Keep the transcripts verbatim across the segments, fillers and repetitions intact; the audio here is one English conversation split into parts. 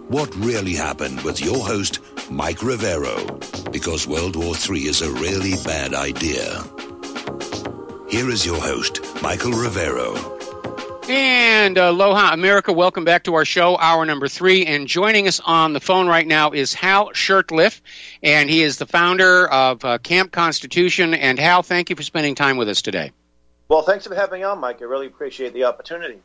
What really happened with your host, Mike Rivero, because World War Three is a really bad idea. Here is your host, Michael Rivero. And aloha, America. Welcome back to our show, hour number three. And joining us on the phone right now is Hal Shurtleff, and he is the founder of uh, Camp Constitution. And Hal, thank you for spending time with us today. Well, thanks for having me on, Mike. I really appreciate the opportunity.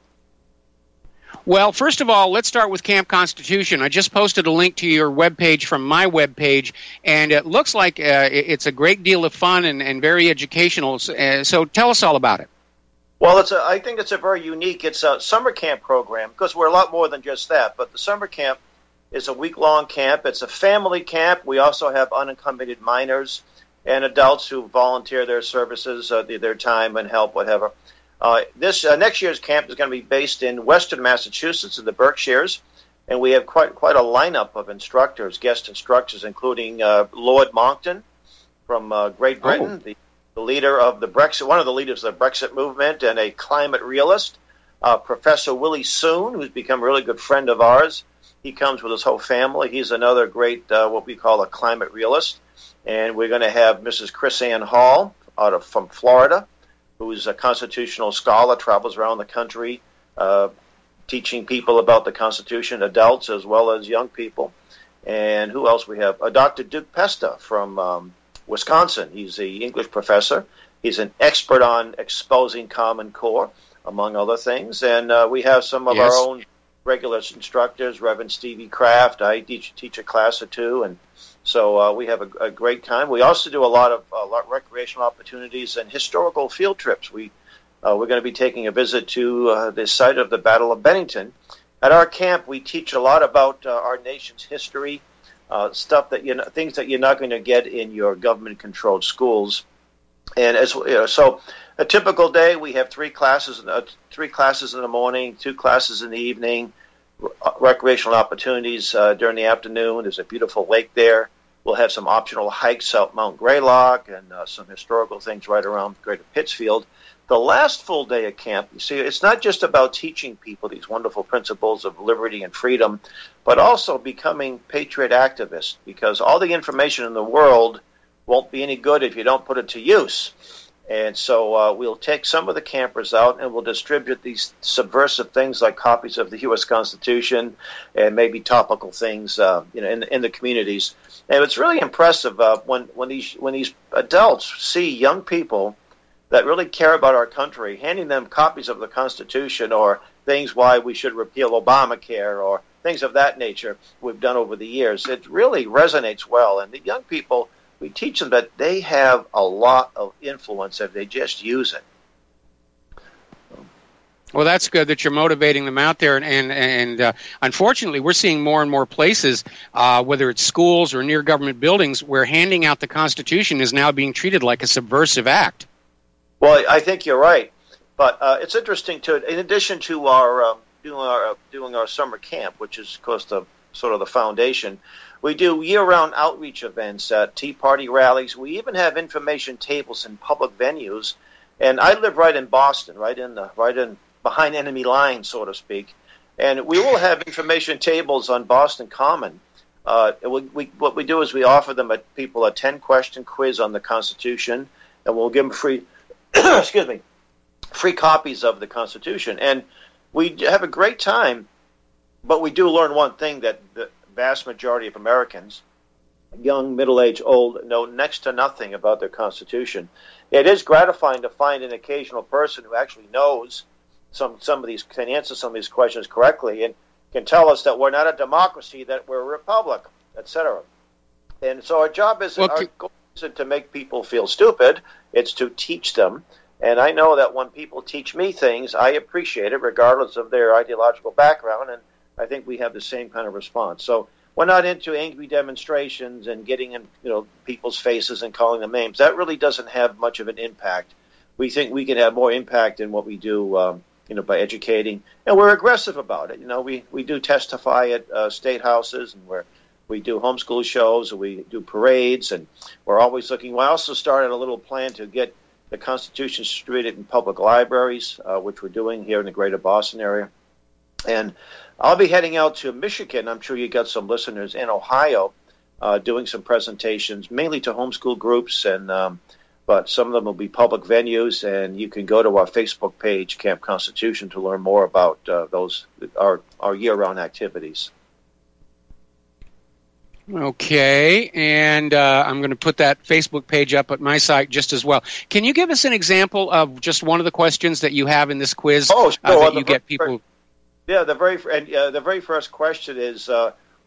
Well, first of all, let's start with Camp Constitution. I just posted a link to your webpage from my webpage, and it looks like uh, it's a great deal of fun and, and very educational. Uh, so tell us all about it. Well, it's a, I think it's a very unique, it's a summer camp program, because we're a lot more than just that. But the summer camp is a week-long camp. It's a family camp. We also have unaccompanied minors and adults who volunteer their services, uh, their time and help, whatever. Uh, this uh, next year's camp is going to be based in Western Massachusetts in the Berkshires, and we have quite quite a lineup of instructors, guest instructors, including uh, Lord Monckton from uh, Great Britain, oh. the, the leader of the Brexit, one of the leaders of the Brexit movement, and a climate realist. Uh, Professor Willie Soon, who's become a really good friend of ours. He comes with his whole family. He's another great, uh, what we call a climate realist. And we're going to have Missus Chris Ann Hall out of from Florida, who's a constitutional scholar, travels around the country, uh, teaching people about the Constitution, adults as well as young people. And who else we have? Uh, Doctor Duke Pesta from um, Wisconsin. He's the English professor. He's an expert on exposing Common Core, among other things. And uh, we have some of yes. our own regular instructors, Reverend Stevie Kraft. I teach, teach a class or two, and so uh, we have a, a great time. We also do a lot of a lot of recreational opportunities and historical field trips. We, uh, we're going to be taking a visit to uh, the site of the Battle of Bennington. At our camp, we teach a lot about uh, our nation's history, uh, stuff that you know, things that you're not going to get in your government-controlled schools. And as you know, so a typical day, we have three classes, uh, three classes in the morning, two classes in the evening. Recreational opportunities uh, during the afternoon. There's a beautiful lake there. We'll have some optional hikes out Mount Greylock and uh, some historical things right around Greater Pittsfield. The last full day of camp, you see, it's not just about teaching people these wonderful principles of liberty and freedom, but also becoming patriot activists, because all the information in the world won't be any good if you don't put it to use. And so uh, we'll take some of the campers out and we'll distribute these subversive things like copies of the U S Constitution and maybe topical things, uh, you know, in, in the communities. And it's really impressive uh, when when these when these adults see young people that really care about our country, handing them copies of the Constitution or things why we should repeal Obamacare or things of that nature we've done over the years. It really resonates well, and the young people, we teach them that they have a lot of influence if they just use it. Well, that's good that you're motivating them out there. And, and, and uh, unfortunately, we're seeing more and more places, uh, whether it's schools or near government buildings, where handing out the Constitution is now being treated like a subversive act. Well, I think you're right. But uh, it's interesting, too, in addition to our, um, doing our uh, doing our summer camp, which is, of course, the sort of the foundation, we do year-round outreach events, uh, Tea Party rallies. We even have information tables in public venues. And I live right in Boston, right in the right in behind enemy lines, so to speak. And we will have information tables on Boston Common. Uh, we, we, what we do is we offer them a, people a ten-question quiz on the Constitution, and we'll give them free, excuse me, free copies of the Constitution. And we have a great time, but we do learn one thing, that the vast majority of Americans, young, middle-aged, old, know next to nothing about their Constitution. It is gratifying to find an occasional person who actually knows some some of these, can answer some of these questions correctly and can tell us that we're not a democracy, that we're a republic, et cetera. And so our job is, well, our goal isn't to make people feel stupid, it's to teach them. And I know that when people teach me things, I appreciate it regardless of their ideological background, and I think we have the same kind of response. So we're not into angry demonstrations and getting in, you know, people's faces and calling them names. That really doesn't have much of an impact. We think we can have more impact in what we do, um, you know, by educating, and we're aggressive about it. You know, we, we do testify at uh, state houses, and we're, we do homeschool shows, and we do parades, and we're always looking. We also started a little plan to get the Constitution distributed in public libraries, uh, which we're doing here in the greater Boston area. And I'll be heading out to Michigan. I'm sure you got some listeners in Ohio uh, doing some presentations, mainly to homeschool groups, and um, but some of them will be public venues. And you can go to our Facebook page, Camp Constitution, to learn more about uh, those our our year-round activities. Okay, and uh, I'm going to put that Facebook page up at my site just as well. Can you give us an example of just one of the questions that you have in this quiz oh, sure. uh, that well, you get people? First, yeah, the very and uh, the very first question is uh,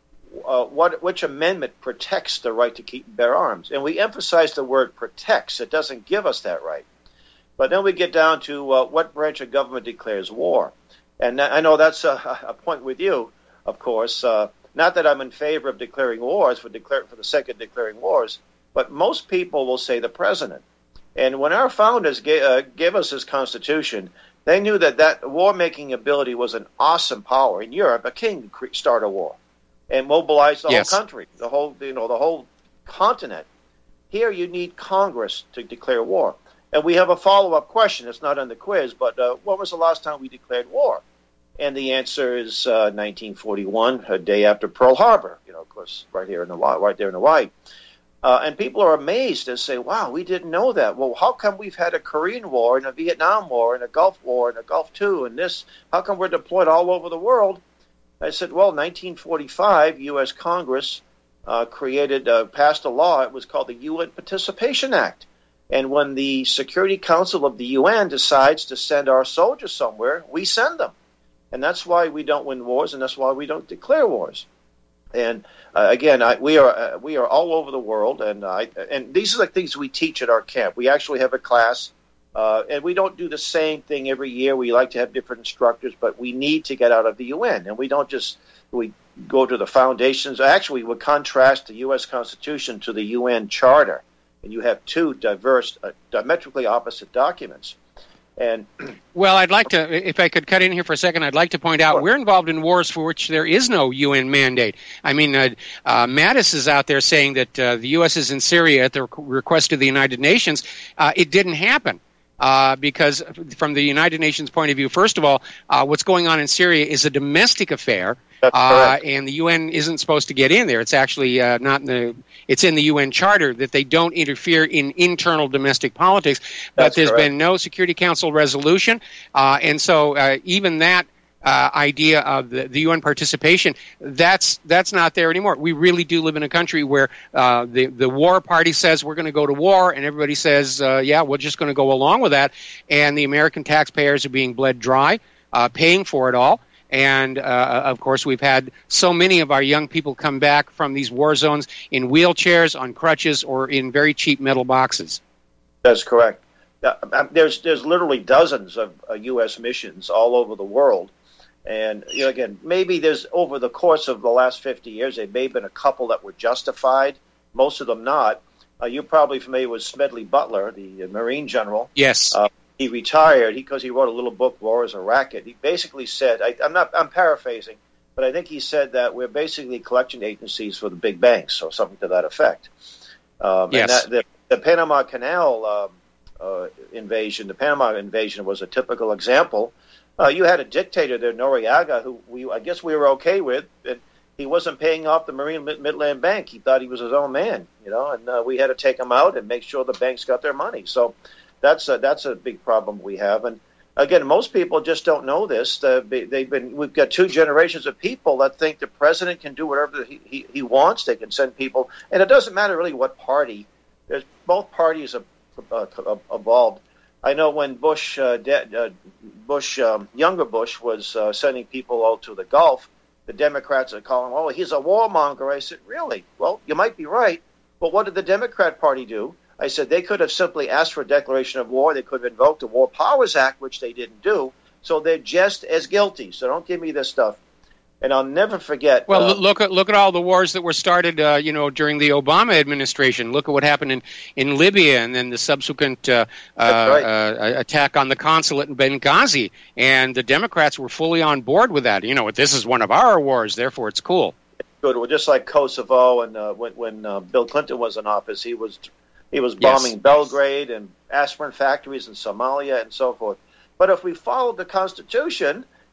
uh, what which amendment protects the right to keep and bear arms? And we emphasize the word protects. It doesn't give us that right. But then we get down to uh, what branch of government declares war, and I know that's a, a point with you, of course. Uh, Not that I'm in favor of declaring wars for declare, for the sake of declaring wars, but most people will say the president. And when our founders gave, uh, gave us this Constitution, they knew that that war-making ability was an awesome power. In Europe, a king could start a war and mobilize the yes. whole country, the whole you know the whole continent. Here, you need Congress to declare war. And we have a follow-up question. It's not on the quiz, but uh, when was the last time we declared war? And the answer is uh, nineteen forty-one, a day after Pearl Harbor. You know, of course, right here in the right there in Hawaii. Uh, and people are amazed and say, "Wow, we didn't know that." Well, how come we've had a Korean War and a Vietnam War and a Gulf War and a Gulf Two and this? How come we're deployed all over the world? I said, well, nineteen forty-five, U S Congress uh, created, uh, passed a law. It was called the U N Participation Act. And when the Security Council of the U N decides to send our soldiers somewhere, we send them. And that's why we don't win wars, and that's why we don't declare wars. And uh, again, I, we are uh, we are all over the world, and I and these are the things we teach at our camp. We actually have a class, uh, and we don't do the same thing every year. We like to have different instructors, but we need to get out of the U N, and we don't just we go to the foundations. Actually, we would contrast the U S Constitution to the U N Charter, and you have two diverse, uh, diametrically opposite documents. And well, I'd like to, if I could cut in here for a second, I'd like to point out sure. we're involved in wars for which there is no U N mandate. I mean, uh, uh, Mattis is out there saying that uh, the U S is in Syria at the request of the United Nations. Uh, it didn't happen. Uh, because from the United Nations point of view, first of all, uh, what's going on in Syria is a domestic affair, uh, and the U N isn't supposed to get in there. It's actually uh, not in the. It's in the U N Charter that they don't interfere in internal domestic politics. But That's there's correct. been no Security Council resolution, uh, and so uh, even that. Uh, idea of the, the U N participation, that's that's not there anymore. We really do live in a country where uh, the, the war party says we're going to go to war, and everybody says, uh, yeah, we're just going to go along with that, and the American taxpayers are being bled dry, uh, paying for it all. And, uh, of course, we've had so many of our young people come back from these war zones in wheelchairs, on crutches, or in very cheap metal boxes. That's correct. Uh, there's, there's literally dozens of uh, U S missions all over the world. And, you know, again, maybe there's, over the course of the last fifty years, there may have been a couple that were justified, most of them not. Uh, you're probably familiar with Smedley Butler, the Marine general. Yes. Uh, he retired because he, he wrote a little book, War is a Racket. He basically said, I, I'm not, I'm paraphrasing, but I think he said that we're basically collection agencies for the big banks, or something to that effect. Um, yes. And that, the, the Panama Canal um, uh, invasion, the Panama invasion was a typical example. Uh, you had a dictator there, Noriega, who we I guess we were okay with, and he wasn't paying off the Marine Midland Bank. He thought he was his own man, you know, and uh, we had to take him out and make sure the banks got their money. So that's a, that's a big problem we have. And again, most people just don't know this. Uh, they've been we've got two generations of people that think the president can do whatever he, he, he wants. They can send people, and it doesn't matter really what party. There's both parties have uh, evolved. I know when Bush, uh, de- uh, Bush, um, younger Bush, was uh, sending people out to the Gulf, the Democrats are calling, "Oh, he's a warmonger." I said, "Really? Well, you might be right, but what did the Democrat Party do?" I said they could have simply asked for a declaration of war. They could have invoked the War Powers Act, which they didn't do. So they're just as guilty. So don't give me this stuff. And I'll never forget. Well, uh, look at look at all the wars that were started, uh, you know, during the Obama administration. Look at what happened in, in Libya, and then the subsequent uh, uh, right. uh, attack on the consulate in Benghazi. And the Democrats were fully on board with that. You know, this is one of our wars, therefore it's cool. Good. Well, just like Kosovo, and uh, when when uh, Bill Clinton was in office, he was he was bombing yes. Belgrade and aspirin factories in Somalia and so forth. But if we followed the Constitution,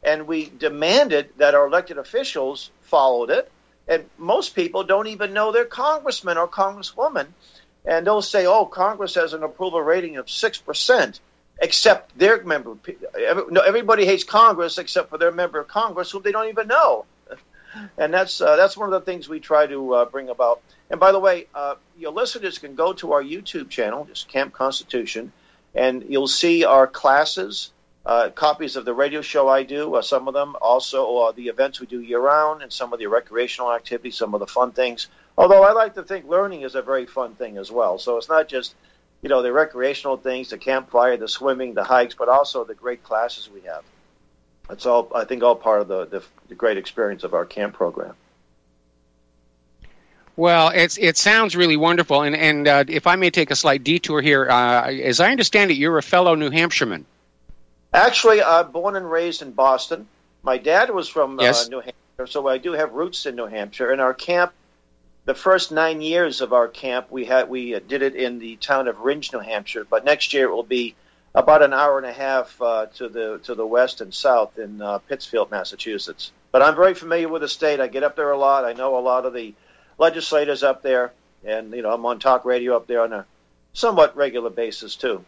and we demanded that our elected officials followed it. And most people don't even know their congressman or congresswoman. And they'll say, oh, Congress has an approval rating of six percent, except their member. Everybody hates Congress except for their member of Congress, whom they don't even know. And that's uh, that's one of the things we try to uh, bring about. And by the way, uh, your listeners can go to our YouTube channel, just Camp Constitution, and you'll see our classes, uh, copies of the radio show I do, uh, some of them, also uh, the events we do year-round, and some of the recreational activities, some of the fun things. Although I like to think learning is a very fun thing as well. So it's not just, you know, the recreational things, the campfire, the swimming, the hikes, but also the great classes we have. It's all, I think, all part of the, the, the great experience of our camp program. Well, it's it sounds really wonderful. And, and uh, if I may take a slight detour here, uh, as I understand it, you're a fellow New Hampshireman. Actually, I'm born and raised in Boston. My dad was from yes. uh, New Hampshire, so I do have roots in New Hampshire. And our camp, the first nine years of our camp, we had we did it in the town of Rindge, New Hampshire. But next year it will be about an hour and a half uh, to the to the west and south in uh, Pittsfield, Massachusetts. But I'm very familiar with the state. I get up there a lot. I know a lot of the legislators up there, and you know I'm on talk radio up there on a somewhat regular basis too.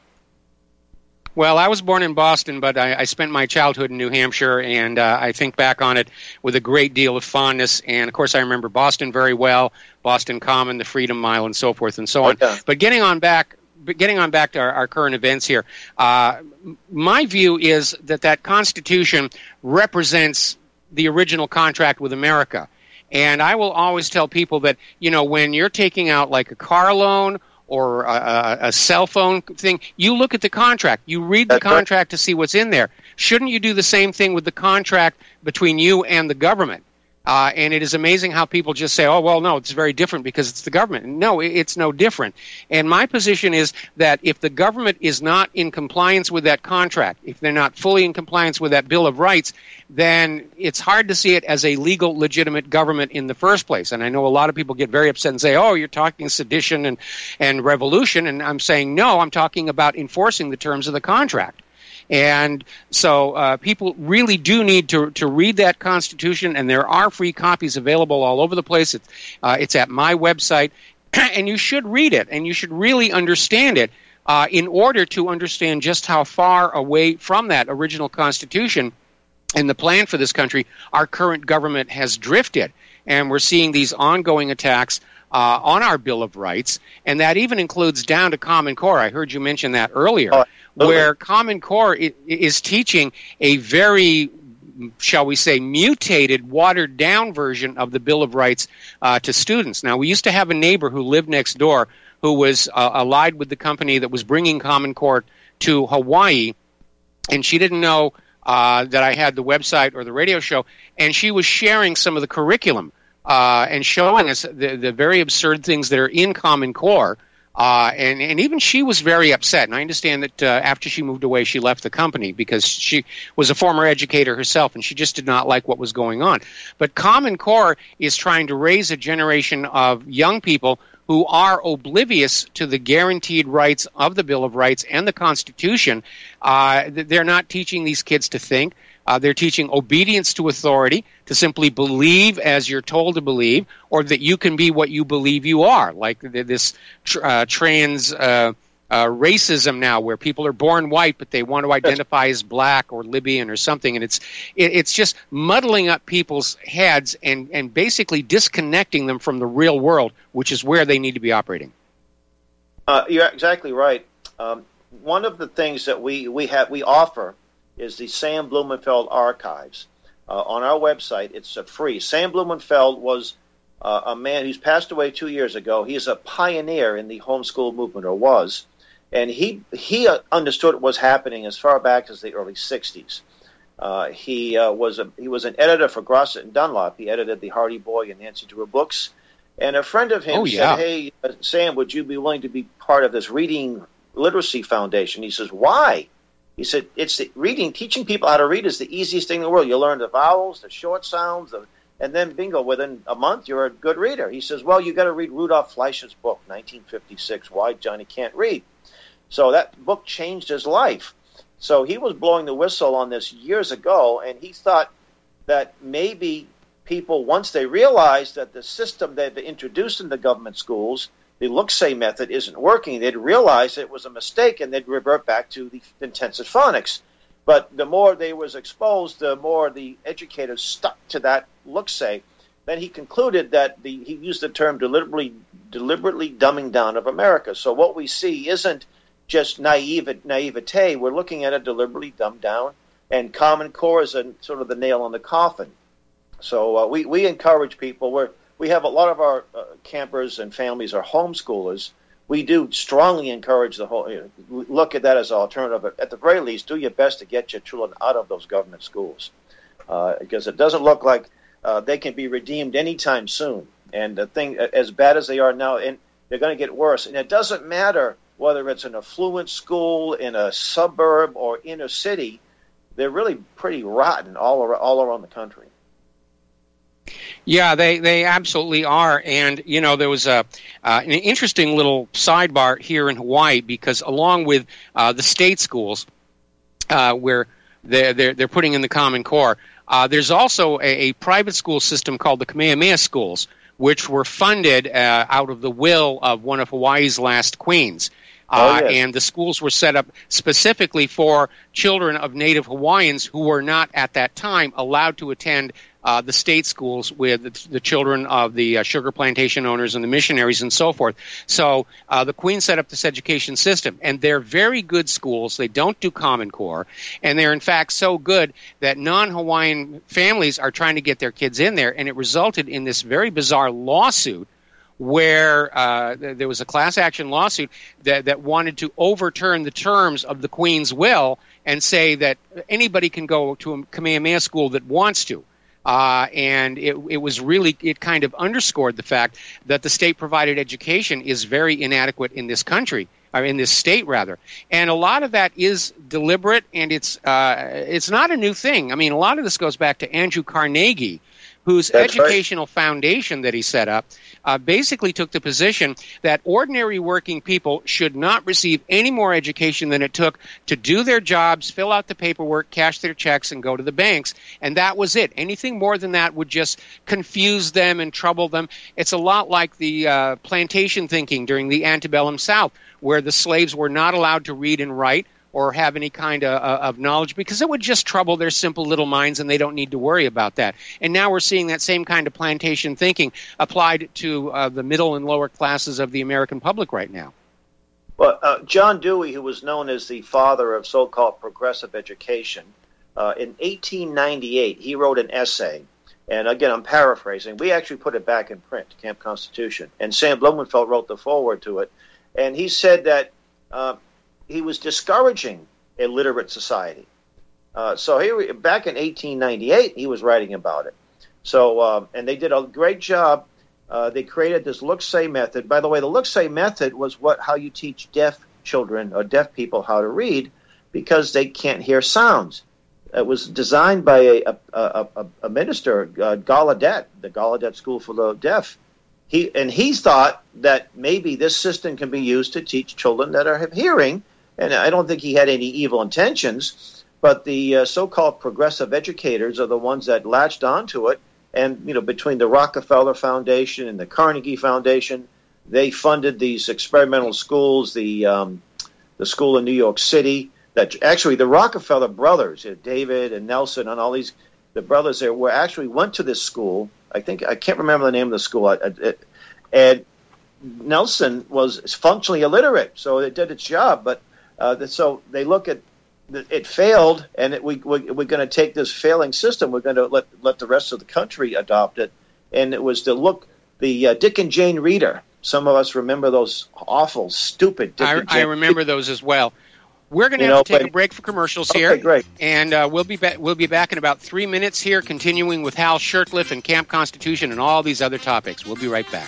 Well, I was born in Boston, but I, I spent my childhood in New Hampshire, and uh, I think back on it with a great deal of fondness. And, of course, I remember Boston very well, Boston Common, the Freedom Mile, and so forth and so on. Okay. But getting on back getting on back to our, our current events here, uh, my view is that that Constitution represents the original contract with America. And I will always tell people that, you know, when you're taking out like a car loan or a, a cell phone thing, you look at the contract. You read the contract to see what's in there. Shouldn't you do the same thing with the contract between you and the government? Uh, and it is amazing how people just say, oh, well, no, it's very different because it's the government. No, it's no different. And my position is that if the government is not in compliance with that contract, if they're not fully in compliance with that Bill of Rights, then it's hard to see it as a legal, legitimate government in the first place. And I know a lot of people get very upset and say, oh, you're talking sedition and, and revolution. And I'm saying, no, I'm talking about enforcing the terms of the contract. And so uh, people really do need to to read that Constitution, and there are free copies available all over the place. It's, uh, it's at my website, and you should read it, and you should really understand it uh, in order to understand just how far away from that original Constitution and the plan for this country our current government has drifted. And we're seeing these ongoing attacks uh, on our Bill of Rights, and that even includes down to Common Core. I heard you mention that earlier. Oh. Where Common Core is teaching a very, shall we say, mutated, watered-down version of the Bill of Rights uh, to students. Now, we used to have a neighbor who lived next door who was uh, allied with the company that was bringing Common Core to Hawaii, and she didn't know uh, that I had the website or the radio show, and she was sharing some of the curriculum uh, and showing us the, the very absurd things that are in Common Core. Uh, and, and even she was very upset. And I understand that uh, after she moved away, she left the company because she was a former educator herself, and she just did not like what was going on. But Common Core is trying to raise a generation of young people who are oblivious to the guaranteed rights of the Bill of Rights and the Constitution. Uh, they're not teaching these kids to think. Uh, they're teaching obedience to authority, to simply believe as you're told to believe, or that you can be what you believe you are, like this tr- uh, trans uh, uh, racism now, where people are born white but they want to identify as black or Libyan or something, and it's it, it's just muddling up people's heads and, and basically disconnecting them from the real world, which is where they need to be operating. Uh, you're exactly right. Um, one of the things that we we have we offer is the Sam Blumenfeld Archives. Uh, on our website, it's uh, free. Sam Blumenfeld was uh, a man who's passed away two years ago. He's a pioneer in the homeschool movement, or was, and he he uh, understood what was happening as far back as the early sixties. Uh, he uh, was a he was an editor for Grosset and Dunlop. He edited the Hardy Boy and Nancy Drew books. And a friend of him oh, yeah. said, "Hey, uh, Sam, would you be willing to be part of this Reading Literacy Foundation?" He says, "Why?" He said, it's the reading, teaching people how to read is the easiest thing in the world. You learn the vowels, the short sounds, the, and then bingo, within a month, you're a good reader. He says, well, you got to read Rudolph Fleischer's book, nineteen fifty-six, Why Johnny Can't Read. So that book changed his life. So he was blowing the whistle on this years ago, and he thought that maybe people, once they realized that the system they've introduced in the government schools, the look-say method, isn't working, they'd realize it was a mistake, and they'd revert back to the intensive phonics. But the more they was exposed, the more the educators stuck to that look-say. Then he concluded that the, he used the term deliberately, deliberately dumbing down of America. So what we see isn't just naive, naivete. We're looking at a deliberately dumbed down, and Common Core is a, sort of the nail on the coffin. So uh, we, we encourage people. We're, we have a lot of our uh, campers and families are homeschoolers. We do strongly encourage the whole, you know, look at that as an alternative. But at the very least, do your best to get your children out of those government schools, uh, because it doesn't look like uh, they can be redeemed anytime soon. And the thing, as bad as they are now, and they're going to get worse. And it doesn't matter whether it's an affluent school in a suburb or inner city. They're really pretty rotten all around, all around the country. Yeah, they, they absolutely are. And, you know, there was a uh, an interesting little sidebar here in Hawaii, because along with uh, the state schools uh, where they're, they're, they're putting in the Common Core, uh, there's also a, a private school system called the Kamehameha schools, which were funded uh, out of the will of one of Hawaii's last queens. Uh, oh, yes. And the schools were set up specifically for children of Native Hawaiians who were not at that time allowed to attend uh, the state schools with the, the children of the uh, sugar plantation owners and the missionaries and so forth. So uh, the Queen set up this education system, and they're very good schools. They don't do Common Core, and they're in fact so good that non-Hawaiian families are trying to get their kids in there, and it resulted in this very bizarre lawsuit where uh, there was a class action lawsuit that, that wanted to overturn the terms of the Queen's will and say that anybody can go to a Kamehameha school that wants to. Uh, and it, it was really, it kind of underscored the fact that the state-provided education is very inadequate in this country, or in this state, rather. And a lot of that is deliberate, and it's uh, it's not a new thing. I mean, a lot of this goes back to Andrew Carnegie, whose That's educational right. foundation that he set up uh, basically took the position that ordinary working people should not receive any more education than it took to do their jobs, fill out the paperwork, cash their checks, and go to the banks. And that was it. Anything more than that would just confuse them and trouble them. It's a lot like the uh, plantation thinking during the antebellum South, where the slaves were not allowed to read and write or have any kind of, uh, of knowledge, because it would just trouble their simple little minds, and they don't need to worry about that. And now we're seeing that same kind of plantation thinking applied to uh, the middle and lower classes of the American public right now. Well, uh, John Dewey, who was known as the father of so-called progressive education, uh, in eighteen ninety-eight, he wrote an essay. And again, I'm paraphrasing. We actually put it back in print, Camp Constitution. And Sam Blumenfeld wrote the foreword to it. And he said that uh, he was discouraging a literate society. Uh, so here, back in eighteen ninety-eight, he was writing about it. So, um, and they did a great job. Uh, they created this look-say method. By the way, the look-say method was what how you teach deaf children or deaf people how to read, because they can't hear sounds. It was designed by a, a, a, a minister, uh, Gallaudet, the Gallaudet School for the Deaf. He and he thought that maybe this system can be used to teach children that are hearing. And I don't think he had any evil intentions, but the uh, so-called progressive educators are the ones that latched onto it. And, you know, between the Rockefeller Foundation and the Carnegie Foundation, they funded these experimental schools, the um, the school in New York City. That actually the Rockefeller brothers, uh, David and Nelson and all these, the brothers there were actually went to this school. I think, I can't remember the name of the school. I, I, and Nelson was functionally illiterate, so it did its job, but Uh, so they look at it failed, and it, we, we, we're going to take this failing system. We're going to let let the rest of the country adopt it. And it was to look the uh, Dick and Jane Reader. Some of us remember those awful, stupid Dick I, and Jane. I remember those as well. We're going to You have know, to take but- a break for commercials Okay, here, great. and uh, we'll be ba- we'll be back in about three minutes here, continuing with Hal Shurtleff and Camp Constitution and all these other topics. We'll be right back.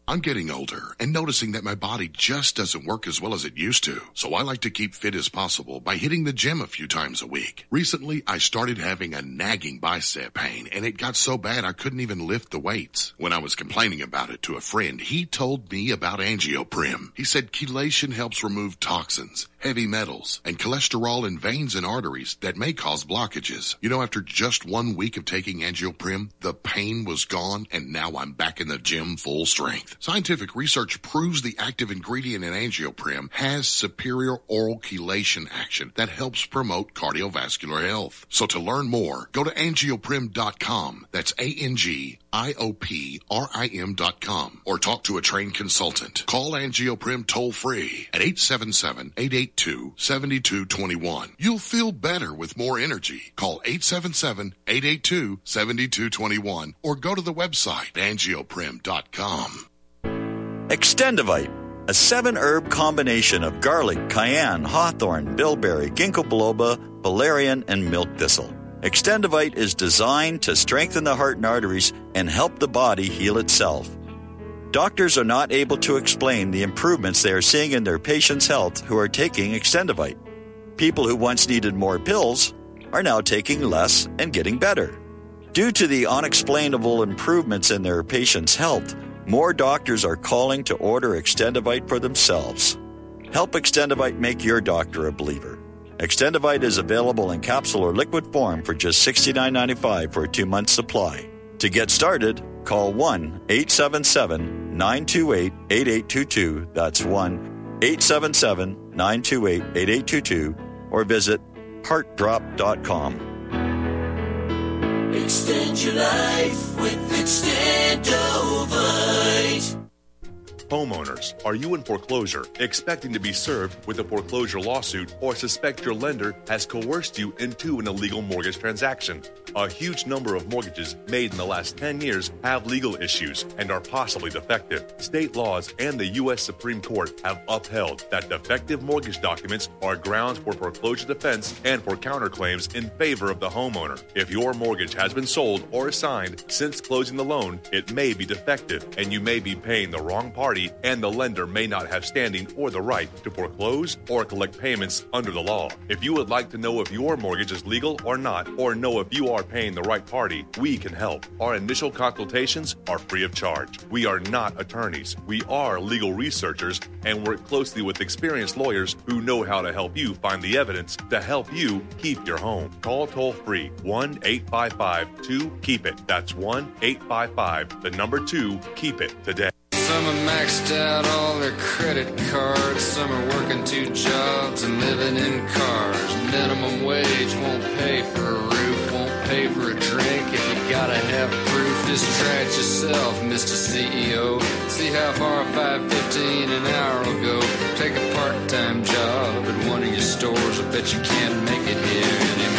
I'm getting older and noticing that my body just doesn't work as well as it used to. So I like to keep fit as possible by hitting the gym a few times a week. Recently, I started having a nagging bicep pain, and it got so bad I couldn't even lift the weights. When I was complaining about it to a friend, he told me about AngioPrim. He said chelation helps remove toxins, heavy metals, and cholesterol in veins and arteries that may cause blockages. You know, after just one week of taking AngioPrim, the pain was gone, and now I'm back in the gym full strength. Scientific research proves the active ingredient in AngioPrim has superior oral chelation action that helps promote cardiovascular health. So to learn more, go to angioprim dot com. That's A N G I O P R I M dot com. Or talk to a trained consultant. Call AngioPrim toll-free at eight seven seven, eight eight two, seven two two one. You'll feel better with more energy. Call eight seven seven, eight eight two, seven two two one or go to the website angioprim dot com. Extendivite, a seven-herb combination of garlic, cayenne, hawthorn, bilberry, ginkgo biloba, valerian, and milk thistle. Extendivite is designed to strengthen the heart and arteries and help the body heal itself. Doctors are not able to explain the improvements they are seeing in their patients' health who are taking Extendivite. People who once needed more pills are now taking less and getting better. Due to the unexplainable improvements in their patients' health, more doctors are calling to order Extendivite for themselves. Help Extendivite make your doctor a believer. Extendivite is available in capsule or liquid form for just sixty-nine ninety-five for a two-month supply. To get started, call one eight seven seven, nine two eight, eight eight two two. That's one eight seven seven, nine two eight, eight eight two two or visit heart drop dot com. Extend your life with Extendovite. Homeowners, are you in foreclosure, expecting to be served with a foreclosure lawsuit, or suspect your lender has coerced you into an illegal mortgage transaction? A huge number of mortgages made in the last ten years have legal issues and are possibly defective. State laws and the U S Supreme Court have upheld that defective mortgage documents are grounds for foreclosure defense and for counterclaims in favor of the homeowner. If your mortgage has been sold or assigned since closing the loan, it may be defective and you may be paying the wrong party, and the lender may not have standing or the right to foreclose or collect payments under the law. If you would like to know if your mortgage is legal or not, or know if you are paying the right party, we can help. Our initial consultations are free of charge. We are not attorneys. We are legal researchers and work closely with experienced lawyers who know how to help you find the evidence to help you keep your home. Call toll-free one eight five five, two, keep it. That's one eight five five, the number two, keep it today. Some are maxed out all their credit cards. Some are working two jobs and living in cars. Minimum wage won't pay for a roof, won't pay for a drink. If you gotta have proof, just try it yourself, Mister C E O. See how far five fifteen an hour will go. Take a part-time job at one of your stores. I bet you can't make it here anymore.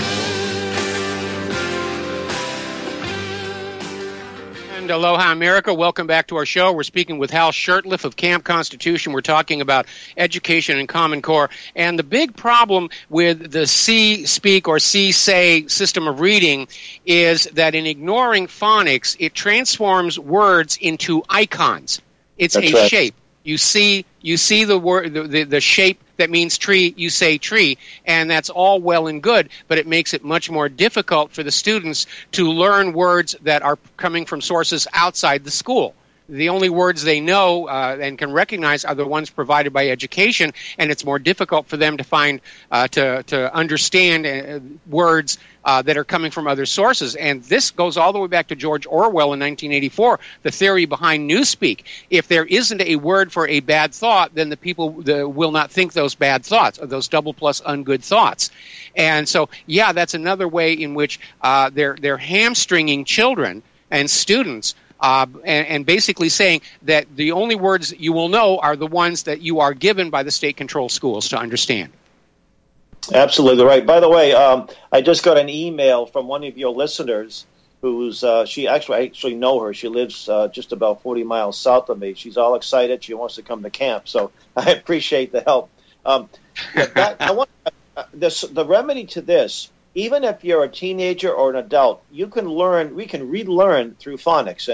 And aloha, America. Welcome back to our show. We're speaking with Hal Shurtleff of Camp Constitution. We're talking about education and Common Core. And the big problem with the C-Speak or C-Say system of reading is that in ignoring phonics, it transforms words into icons. It's That's a right. shape. You see, you see the word, the, the, the shape that means tree, you say tree, and that's all well and good, but it makes it much more difficult for the students to learn words that are coming from sources outside the school. The only words they know uh, and can recognize are the ones provided by education, and it's more difficult for them to find, uh, to, to understand uh, words uh, that are coming from other sources. And this goes all the way back to George Orwell in nineteen eighty-four, the theory behind Newspeak. If there isn't a word for a bad thought, then the people the, will not think those bad thoughts, or those double plus ungood thoughts. And so, yeah, that's another way in which uh, they're, they're hamstringing children and students Uh, and, and basically saying that the only words you will know are the ones that you are given by the state-controlled schools to understand. Absolutely right. By the way, um, I just got an email from one of your listeners who's, uh, she actually, I actually know her. She lives uh, just about forty miles south of me. She's all excited. She wants to come to camp, so I appreciate the help. Um, yeah, that, I want uh, this, the remedy to this. Even if you're a teenager or an adult, you can learn, we can relearn through phonics. And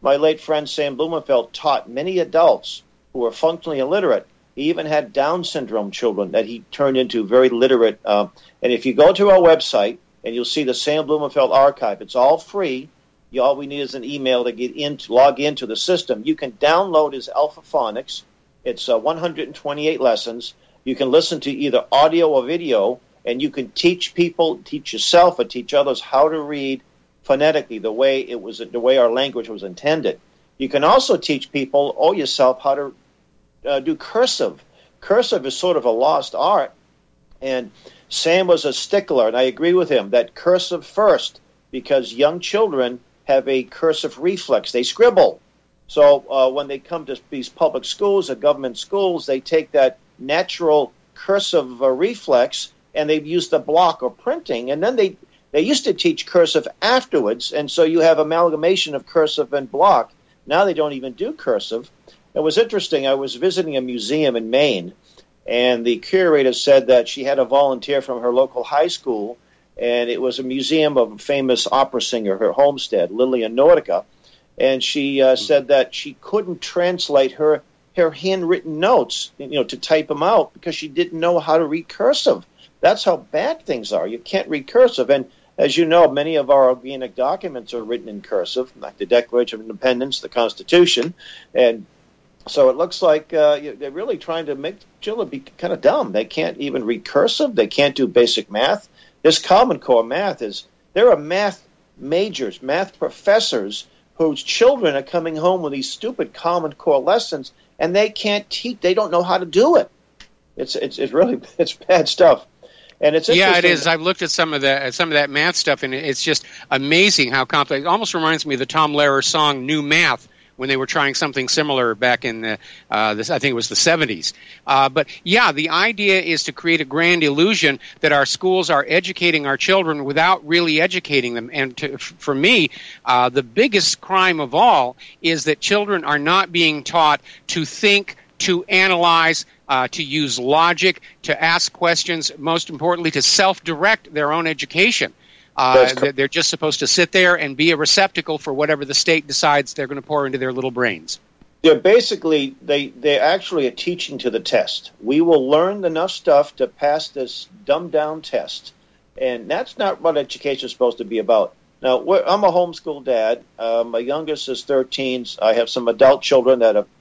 My late friend Sam Blumenfeld taught many adults who were functionally illiterate. He even had Down syndrome children that he turned into very literate. Um, and if you go to our website, and you'll see the Sam Blumenfeld archive, it's all free. You, all we need is an email to get in, to log into the system. You can download his Alpha Phonics. It's uh, one hundred twenty-eight lessons. You can listen to either audio or video, and you can teach people, teach yourself, or teach others how to read phonetically the way it was, the way our language was intended. You can also teach people or yourself how to uh, do cursive. Cursive is sort of a lost art, and Sam was a stickler, and I agree with him that cursive first, because young children have a cursive reflex. They scribble. So uh, when they come to these public schools or government schools, they take that natural cursive uh, reflex and they use the block or printing. And then they, they used to teach cursive afterwards, and so you have amalgamation of cursive and block. Now they don't even do cursive. It was interesting. I was visiting a museum in Maine, and the curator said that she had a volunteer from her local high school, and it was a museum of a famous opera singer, her homestead, Lillian Nordica. And she uh, said that she couldn't translate her, her handwritten notes, you know, to type them out because she didn't know how to read cursive. That's how bad things are. You can't read cursive. And as you know, many of our organic documents are written in cursive, like the Declaration of Independence, the Constitution. And so it looks like uh, they're really trying to make children be kind of dumb. They can't even read cursive. They can't do basic math. This Common Core math is, there are math majors, math professors whose children are coming home with these stupid Common Core lessons, and they can't teach. They don't know how to do it. It's it's it's really it's bad stuff. And it's yeah, it is. I've looked at some of that some of that math stuff, and it's just amazing how complex. It almost reminds me of the Tom Lehrer song "New Math" when they were trying something similar back in the, uh, this, I think it was the seventies. Uh, but yeah, the idea is to create a grand illusion that our schools are educating our children without really educating them. And to, for me, uh, the biggest crime of all is that children are not being taught to think, to analyze, uh, to use logic, to ask questions, most importantly, to self-direct their own education. Uh, they're just supposed to sit there and be a receptacle for whatever the state decides they're going to pour into their little brains. They're basically, they, they're actually a teaching to the test. We will learn enough stuff to pass this dumbed-down test. And that's not what education is supposed to be about. Now, I'm a homeschool dad. Uh, my youngest is thirteen. I have some adult children that are,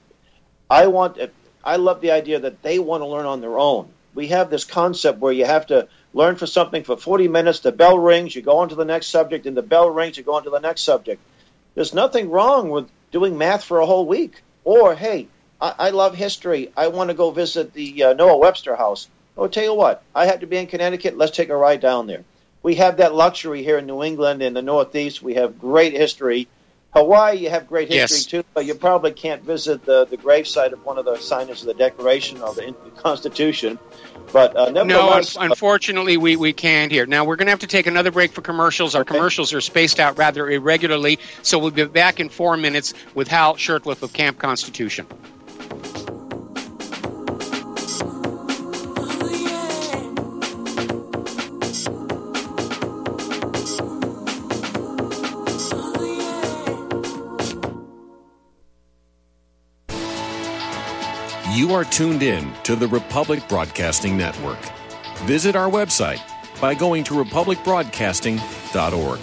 I want, I love the idea that they want to learn on their own. We have this concept where you have to learn for something for forty minutes, the bell rings, you go on to the next subject, and the bell rings, you go on to the next subject. There's nothing wrong with doing math for a whole week. Or, hey, I, I love history. I want to go visit the uh, Noah Webster House. Oh, tell you what, I had to be in Connecticut. Let's take a ride down there. We have that luxury here in New England, in the Northeast. We have great history. Hawaii, you have great history, yes. too, but you probably can't visit the, the gravesite of one of the signers of the Declaration or the, the Constitution. But uh, nevertheless, no, un- unfortunately, we, we can't here. Now, we're going to have to take another break for commercials. Our okay. commercials are spaced out rather irregularly, so we'll be back in four minutes with Hal Shurtleff of Camp Constitution. You are tuned in to the Republic Broadcasting Network. Visit our website by going to republic broadcasting dot org.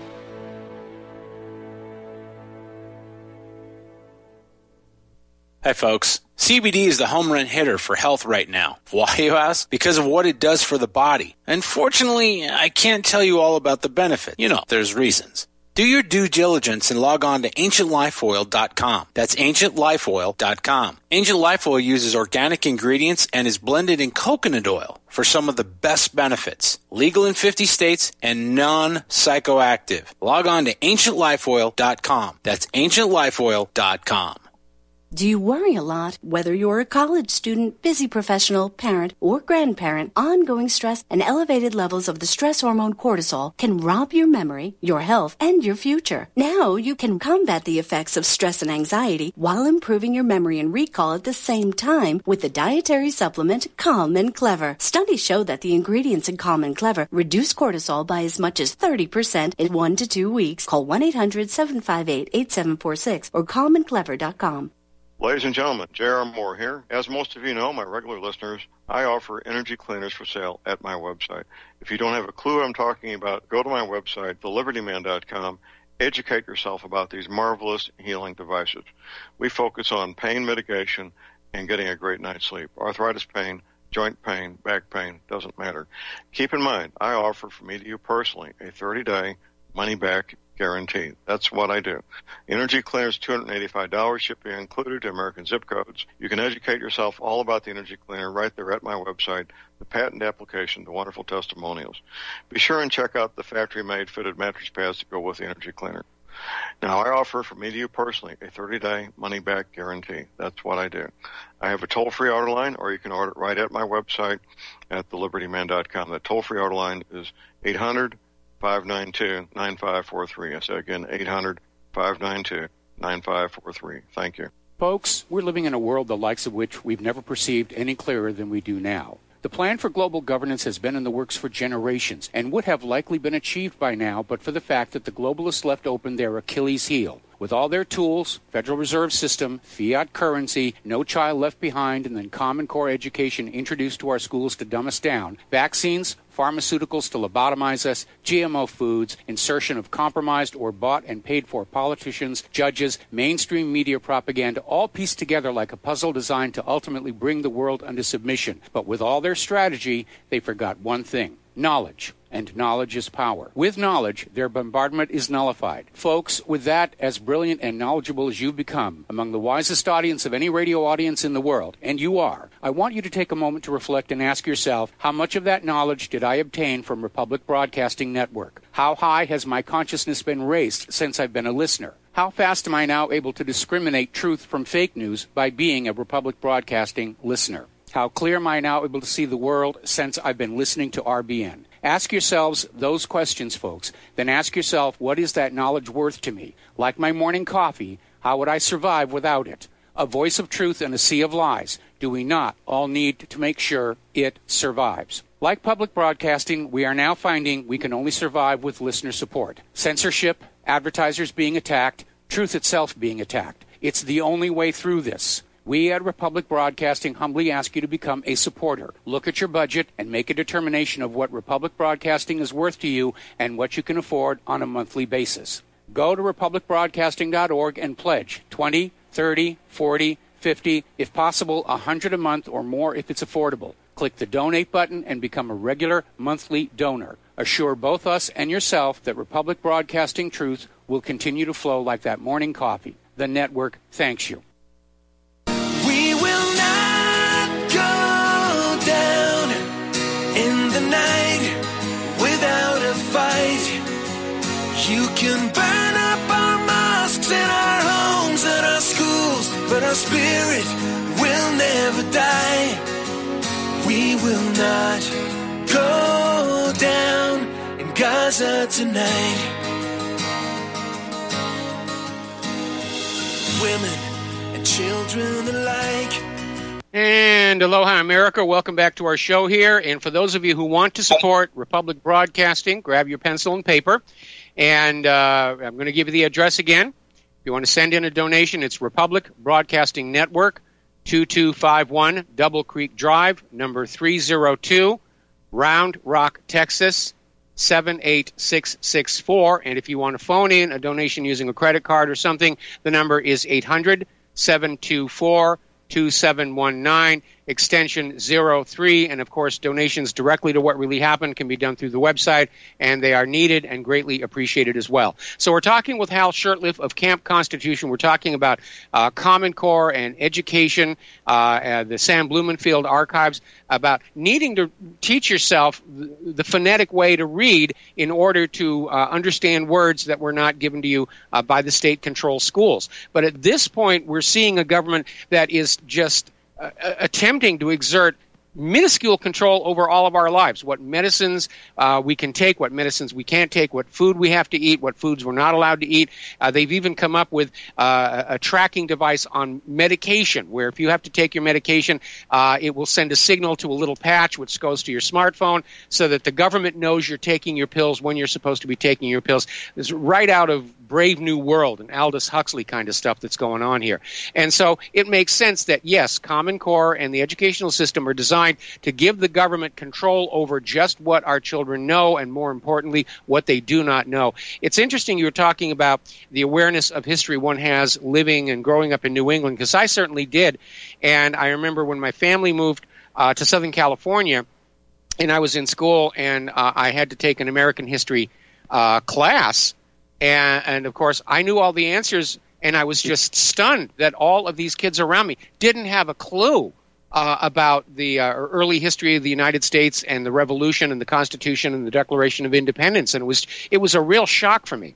Hi, folks. C B D is the home run hitter for health right now. Why, you ask? Because of what it does for the body. Unfortunately, I can't tell you all about the benefit. You know, there's reasons. Do your due diligence and log on to ancient life oil dot com. That's ancient life oil dot com. Ancient Life Oil uses organic ingredients and is blended in coconut oil for some of the best benefits. Legal in fifty states and non-psychoactive. Log on to ancient life oil dot com. That's ancient life oil dot com. Do you worry a lot? Whether you're a college student, busy professional, parent, or grandparent, ongoing stress and elevated levels of the stress hormone cortisol can rob your memory, your health, and your future. Now you can combat the effects of stress and anxiety while improving your memory and recall at the same time with the dietary supplement Calm and Clever. Studies show that the ingredients in Calm and Clever reduce cortisol by as much as thirty percent in one to two weeks. Call one eight hundred seven five eight eight seven four six or calm and clever dot com. Ladies and gentlemen, J R Moore here. As most of you know, my regular listeners, I offer energy cleaners for sale at my website. If you don't have a clue what I'm talking about, go to my website, the liberty man dot com. Educate yourself about these marvelous healing devices. We focus on pain mitigation and getting a great night's sleep. Arthritis pain, joint pain, back pain, doesn't matter. Keep in mind, I offer for me to you personally a thirty-day money-back guarantee. That's what I do. Energy Cleaners, two hundred eighty-five dollars, shipping included to American zip codes. You can educate yourself all about the Energy Cleaner right there at my website, the patent application, the wonderful testimonials. Be sure and check out the factory-made fitted mattress pads to go with the Energy Cleaner. Now, I offer for me to you personally a thirty-day money-back guarantee. That's what I do. I have a toll-free order line, or you can order it right at my website at the liberty man dot com. That toll-free order line is eight hundred five nine two nine five four three. I say again, eight hundred five nine two nine five four three. Thank you. Folks, we're living in a world the likes of which we've never perceived any clearer than we do now. The plan for global governance has been in the works for generations and would have likely been achieved by now but for the fact that the globalists left open their Achilles heel. With all their tools, Federal Reserve System, fiat currency, no child left behind, and then Common Core education introduced to our schools to dumb us down, vaccines, pharmaceuticals to lobotomize us, G M O foods, insertion of compromised or bought and paid for politicians, judges, mainstream media propaganda, all pieced together like a puzzle designed to ultimately bring the world under submission. But with all their strategy, they forgot one thing: knowledge. And knowledge is power. With knowledge, their bombardment is nullified. Folks, with that, as brilliant and knowledgeable as you've become, among the wisest audience of any radio audience in the world, and you are, I want you to take a moment to reflect and ask yourself, how much of that knowledge did I obtain from Republic Broadcasting Network? How high has my consciousness been raised since I've been a listener? How fast am I now able to discriminate truth from fake news by being a Republic Broadcasting listener? How clear am I now able to see the world since I've been listening to R B N? Ask yourselves those questions, folks. Then ask yourself, what is that knowledge worth to me? Like my morning coffee, how would I survive without it? A voice of truth in a sea of lies. Do we not all need to make sure it survives? Like public broadcasting, we are now finding we can only survive with listener support. Censorship, advertisers being attacked, truth itself being attacked. It's the only way through this. We at Republic Broadcasting humbly ask you to become a supporter. Look at your budget and make a determination of what Republic Broadcasting is worth to you and what you can afford on a monthly basis. Go to republic broadcasting dot org and pledge twenty, thirty, forty, fifty, if possible one hundred a month or more if it's affordable. Click the donate button and become a regular monthly donor. Assure both us and yourself that Republic Broadcasting truth will continue to flow like that morning coffee. The network thanks you. We will not go down in the night without a fight. You can burn up our mosques and our homes and our schools, but our spirit will never die. We will not go down in Gaza tonight. Women and children alike. And aloha, America. Welcome back to our show here. And for those of you who want to support Republic Broadcasting, grab your pencil and paper. And uh, I'm going to give you the address again. If you want to send in a donation, it's Republic Broadcasting Network, two two five one Double Creek Drive, number three oh two, Round Rock, Texas, seven eight six six four. And if you want to phone in a donation using a credit card or something, the number is eight hundred seven two four two seven one nine. extension zero three. And, of course, donations directly to What Really Happened can be done through the website, and they are needed and greatly appreciated as well. So we're talking with Hal Shurtleff of Camp Constitution. We're talking about uh, Common Core and education, uh, uh, the Sam Blumenfield archives, about needing to teach yourself the, the phonetic way to read in order to uh, understand words that were not given to you uh, by the state-controlled schools. But at this point, we're seeing a government that is just uh, attempting to exert minuscule control over all of our lives, what medicines uh, we can take, what medicines we can't take, what food we have to eat, what foods we're not allowed to eat. Uh, they've even come up with uh, a tracking device on medication, where if you have to take your medication, uh, it will send a signal to a little patch which goes to your smartphone so that the government knows you're taking your pills when you're supposed to be taking your pills. It's right out of Brave New World and Aldous Huxley kind of stuff that's going on here. And so it makes sense that, yes, Common Core and the educational system are designed to give the government control over just what our children know and, more importantly, what they do not know. It's interesting you were talking about the awareness of history one has living and growing up in New England, because I certainly did. And I remember when my family moved uh, to Southern California, and I was in school, and uh, I had to take an American history uh, class. And, and, of course, I knew all the answers, and I was just stunned that all of these kids around me didn't have a clue uh, about the uh, early history of the United States and the Revolution and the Constitution and the Declaration of Independence. And it was it was a real shock for me.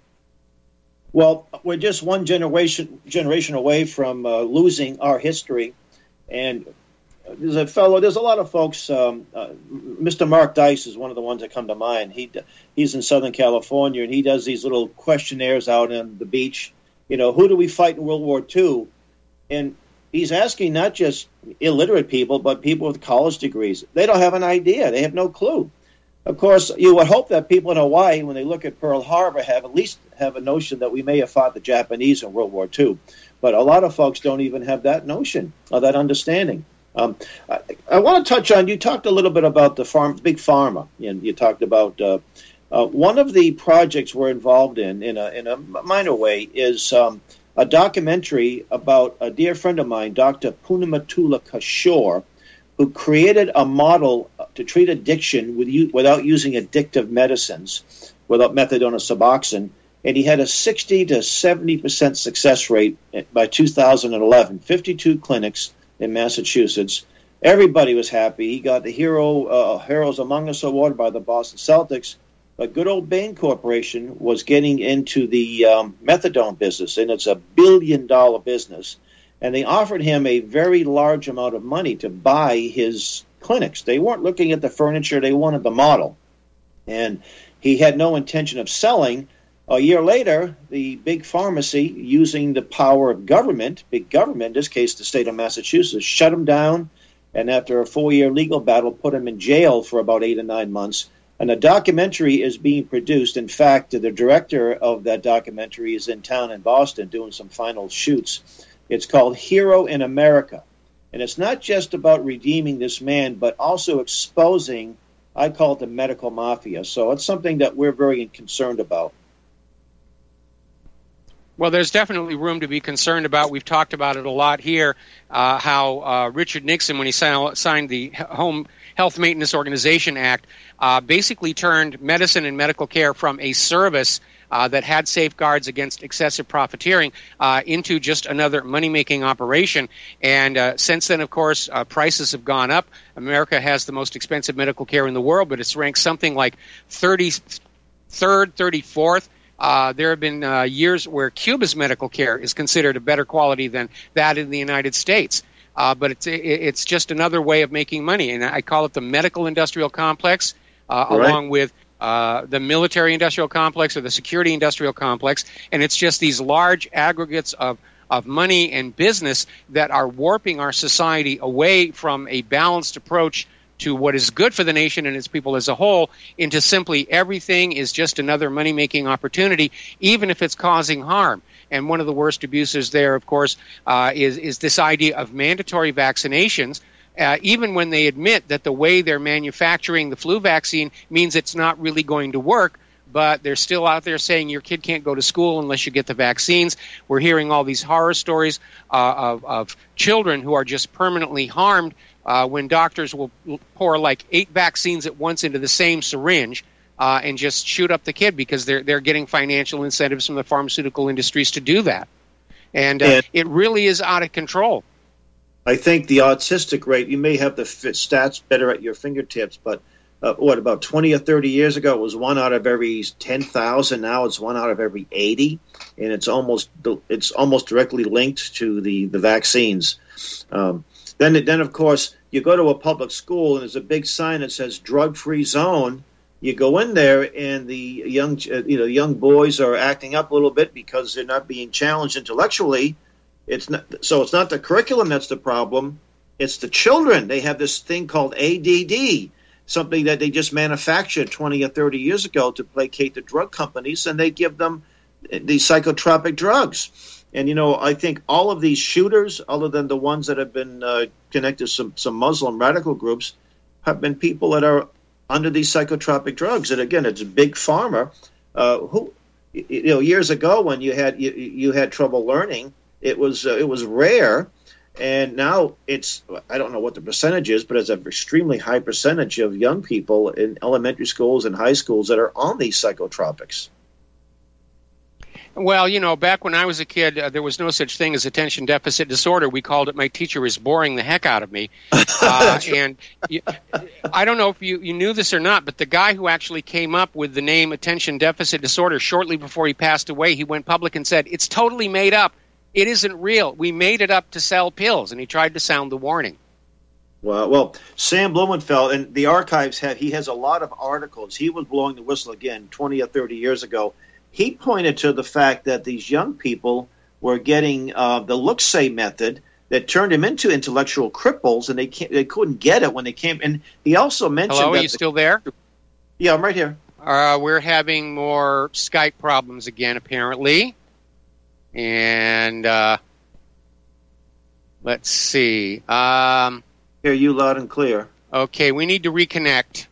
Well, we're just one generation generation away from uh, losing our history. And there's a fellow, there's a lot of folks, um, uh, Mister Mark Dice is one of the ones that come to mind. He He's in Southern California, and he does these little questionnaires out on the beach. You know, who do we fight in World War Two? And he's asking not just illiterate people, but people with college degrees. They don't have an idea. They have no clue. Of course, you would hope that people in Hawaii, when they look at Pearl Harbor, have at least have a notion that we may have fought the Japanese in World War Two. But a lot of folks don't even have that notion or that understanding. Um, I, I want to touch on, you talked a little bit about the farm, big pharma, and you talked about uh, uh, one of the projects we're involved in, in a, in a minor way, is um, a documentary about a dear friend of mine, Doctor Punamatula Kishore, who created a model to treat addiction with, without using addictive medicines, without methadone or Suboxone, and he had a sixty to seventy percent success rate by two thousand eleven, fifty-two clinics in Massachusetts. Everybody was happy. He got the Hero uh, Heroes Among Us award by the Boston Celtics. But good old Bain Corporation was getting into the um, methadone business, and it's a billion-dollar business. And they offered him a very large amount of money to buy his clinics. They weren't looking at the furniture. They wanted the model. And he had no intention of selling. A year later, the big pharmacy, using the power of government, big government, in this case the state of Massachusetts, shut him down, and after a four-year legal battle, put him in jail for about eight or nine months. And a documentary is being produced. In fact, the director of that documentary is in town in Boston doing some final shoots. It's called Hero in America. And it's not just about redeeming this man, but also exposing, I call it the medical mafia. So it's something that we're very concerned about. Well, there's definitely room to be concerned about. We've talked about it a lot here, uh, how uh, Richard Nixon, when he signed the Home Health Maintenance Organization Act, uh, basically turned medicine and medical care from a service uh, that had safeguards against excessive profiteering uh, into just another money-making operation. And uh, since then, of course, uh, prices have gone up. America has the most expensive medical care in the world, but it's ranked something like thirty-third, thirty-fourth. Uh, there have been uh, years where Cuba's medical care is considered a better quality than that in the United States. Uh, but it's it's just another way of making money, and I call it the medical industrial complex, uh, right. along with uh, the military industrial complex or the security industrial complex, and it's just these large aggregates of of money and business that are warping our society away from a balanced approach to what is good for the nation and its people as a whole, into simply everything is just another money-making opportunity, even if it's causing harm. And one of the worst abuses there, of course, uh, is, is this idea of mandatory vaccinations, uh, even when they admit that the way they're manufacturing the flu vaccine means it's not really going to work. but they're still out there saying your kid can't go to school unless you get the vaccines. We're hearing all these horror stories uh, of, of children who are just permanently harmed uh, when doctors will pour like eight vaccines at once into the same syringe uh, and just shoot up the kid because they're they're getting financial incentives from the pharmaceutical industries to do that. And, uh, and it really is out of control. I think the autistic rate, you may have the stats better at your fingertips, but uh, what, about twenty or thirty years ago, it was one out of every ten thousand. Now it's one out of every eighty, and it's almost it's almost directly linked to the, the vaccines. Um, then, then, of course, you go to a public school, and there's a big sign that says drug-free zone. You go in there, and the young, you know, young boys are acting up a little bit because they're not being challenged intellectually. It's not, so it's not the curriculum that's the problem. It's the children. They have this thing called A D D, something that they just manufactured twenty or thirty years ago to placate the drug companies, and they give them these psychotropic drugs. And, you know, I think all of these shooters, other than the ones that have been uh, connected to some, some Muslim radical groups, have been people that are under these psychotropic drugs. And again, it's a big pharma. Uh, who, you know, years ago when you had you, you had trouble learning, it was uh, it was rare, and now it's, I don't know what the percentage is, but it's an extremely high percentage of young people in elementary schools and high schools that are on these psychotropics. Well, you know, back when I was a kid, uh, there was no such thing as attention deficit disorder. We called it my teacher is boring the heck out of me. Uh, and you, I don't know if you, you knew this or not, but the guy who actually came up with the name attention deficit disorder, shortly before he passed away, he went public and said, it's totally made up. It isn't real. We made it up to sell pills. And he tried to sound the warning. Well, well, Sam Blumenfeld, and the archives have, he has a lot of articles. He was blowing the whistle again twenty or thirty years ago. He pointed to the fact that these young people were getting uh, the Look-Say method that turned them into intellectual cripples, and they can't, they couldn't get it when they came. And he also mentioned Hello, that are you the, still there? Yeah, I'm right here. Uh, we're having more Skype problems again, apparently. And uh, let's see. Um, Hear you loud and clear. Okay, we need to reconnect.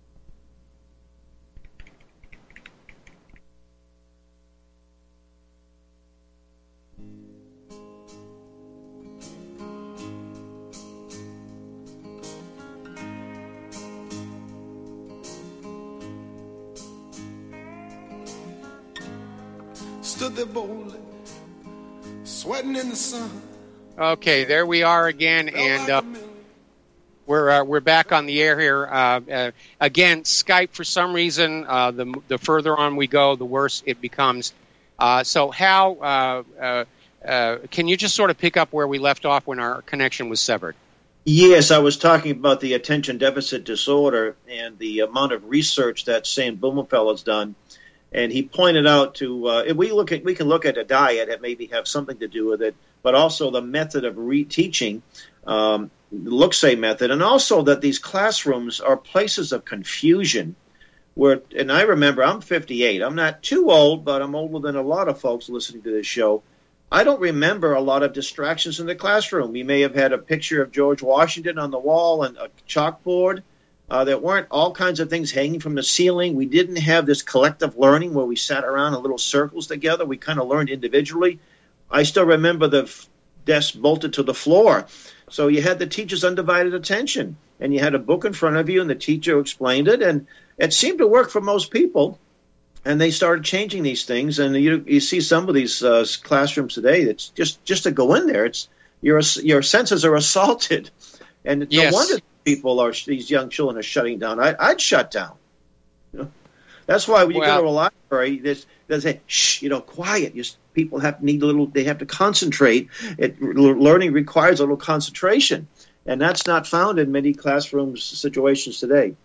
Stood there boldly, sweating in the sun. Okay, there we are again, and uh, we're uh, we're back on the air here. Uh, uh, again, Skype, for some reason, uh, the the further on we go, the worse it becomes. Uh, so, Hal, uh, uh, uh, can you just sort of pick up where we left off when our connection was severed? Yes, I was talking about the attention deficit disorder and the amount of research that Sam Blumenfeld has done. And he pointed out to uh, if we look at we can look at a diet that maybe have something to do with it, but also the method of reteaching, um, the Look-Say method, and also that these classrooms are places of confusion. Where, and I remember, I'm fifty-eight. I'm not too old, but I'm older than a lot of folks listening to this show. I don't remember a lot of distractions in the classroom. We may have had a picture of George Washington on the wall and a chalkboard. Uh, there weren't all kinds of things hanging from the ceiling. We didn't have this collective learning where we sat around in little circles together. We kind of learned individually. I still remember the f- desk bolted to the floor. So you had the teacher's undivided attention, and you had a book in front of you, and the teacher explained it, and it seemed to work for most people. And they started changing these things, and you you see some of these uh, classrooms today. It's just just to go in there. It's your your senses are assaulted, and yes. No wonder people are these young children are shutting down. I, I'd shut down. You know? That's why when you well, go to a library, there's they say shh, you know, quiet. You, people have need a little. They have to concentrate. It learning requires a little concentration, and that's not found in many classroom situations today.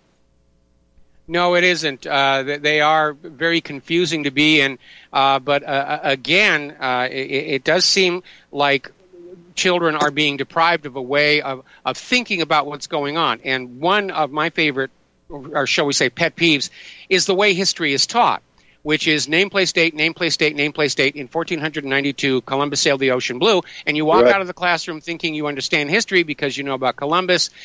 No, it isn't. Uh, they are very confusing to be in. Uh, but uh, again, uh, it, it does seem like children are being deprived of a way of, of thinking about what's going on. And one of my favorite, or shall we say pet peeves, is the way history is taught, which is name, place, date, name, place, date, name, place, date. In fourteen ninety-two, Columbus sailed the ocean blue. And you walk Right. out of the classroom thinking you understand history because you know about Columbus.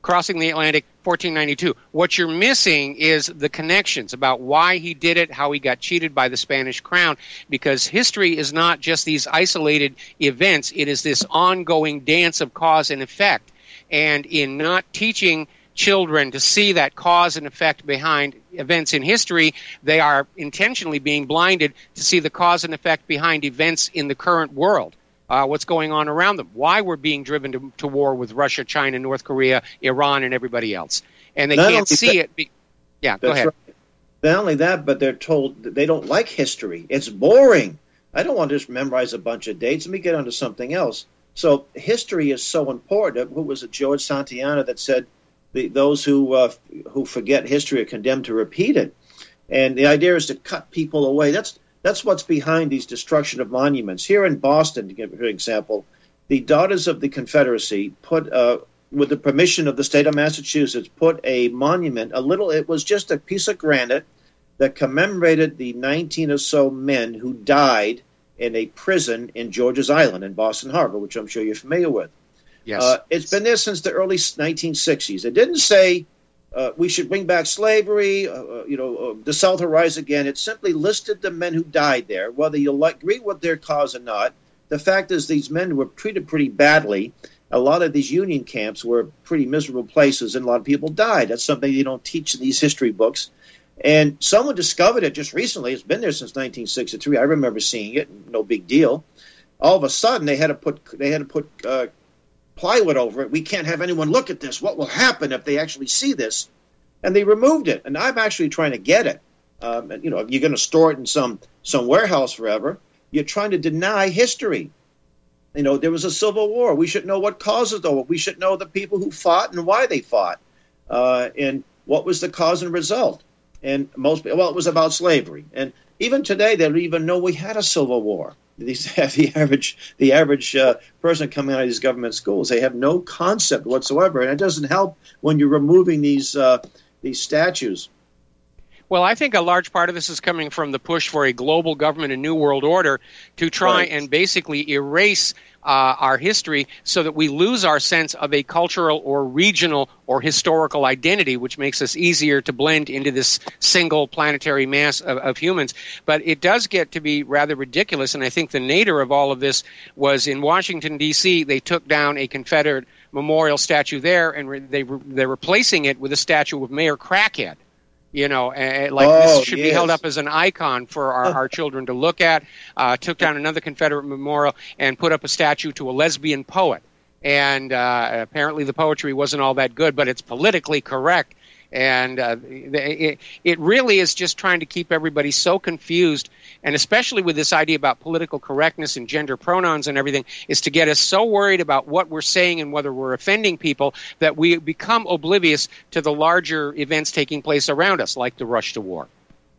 crossing the Atlantic, fourteen ninety-two. What you're missing is the connections about why he did it, how he got cheated by the Spanish crown, because history is not just these isolated events. It is this ongoing dance of cause and effect. And in not teaching children to see that cause and effect behind events in history, they are intentionally being blinded to see the cause and effect behind events in the current world. Uh, what's going on around them, why we're being driven to, to war with Russia, China, North Korea, Iran, and everybody else. And they Not can't see that, it. Be, yeah, go ahead. Right. Not only that, but they're told that they don't like history. It's boring. I don't want to just memorize a bunch of dates. Let me get onto something else. So history is so important. Who was it, George Santayana, that said the, those who uh, who forget history are condemned to repeat it. And the idea is to cut people away. That's That's what's behind these destruction of monuments. Here in Boston, to give an example, the Daughters of the Confederacy put, uh, with the permission of the state of Massachusetts, put a monument, a little, it was just a piece of granite that commemorated the nineteen or so men who died in a prison in George's Island in Boston Harbor, which I'm sure you're familiar with. Yes. Uh, it's been there since the early nineteen sixties. It didn't say Uh, we should bring back slavery, uh, you know, uh, the South will rise again. It simply listed the men who died there, whether you like, agree with their cause or not. The fact is these men were treated pretty badly. A lot of these Union camps were pretty miserable places, and a lot of people died. That's something you don't teach in these history books. And someone discovered it just recently. It's been there since nineteen sixty-three. I remember seeing it. No big deal. All of a sudden, they had to put they had to put uh, plywood over it. We can't have anyone look at this. What will happen if they actually see this? And they removed it. And I'm actually trying to get it. Um, and, you know, if you're going to store it in some some warehouse forever, you're trying to deny history. You know, there was a civil war. We should know what caused it, though. We should know the people who fought and why they fought, uh, and what was the cause and result. And most, well, it was about slavery. And even today, they don't even know we had a civil war. These have the average the average uh, person coming out of these government schools. They have no concept whatsoever, and it doesn't help when you're removing these uh, these statues. Well, I think a large part of this is coming from the push for a global government, a new world order, to try Right. and basically erase uh, our history so that we lose our sense of a cultural or regional or historical identity, which makes us easier to blend into this single planetary mass of, of humans. But it does get to be rather ridiculous, and I think the nadir of all of this was in Washington, D C, they took down a Confederate memorial statue there, and re- they re- they're replacing it with a statue of Mayor Crackhead. You know, uh, like Oh, this should be yes. held up as an icon for our, our children to look at. Uh, took down another Confederate memorial and put up a statue to a lesbian poet. And uh, apparently the poetry wasn't all that good, but it's politically correct. And uh, it, it really is just trying to keep everybody so confused, and especially with this idea about political correctness and gender pronouns and everything, is to get us so worried about what we're saying and whether we're offending people that we become oblivious to the larger events taking place around us, like the rush to war.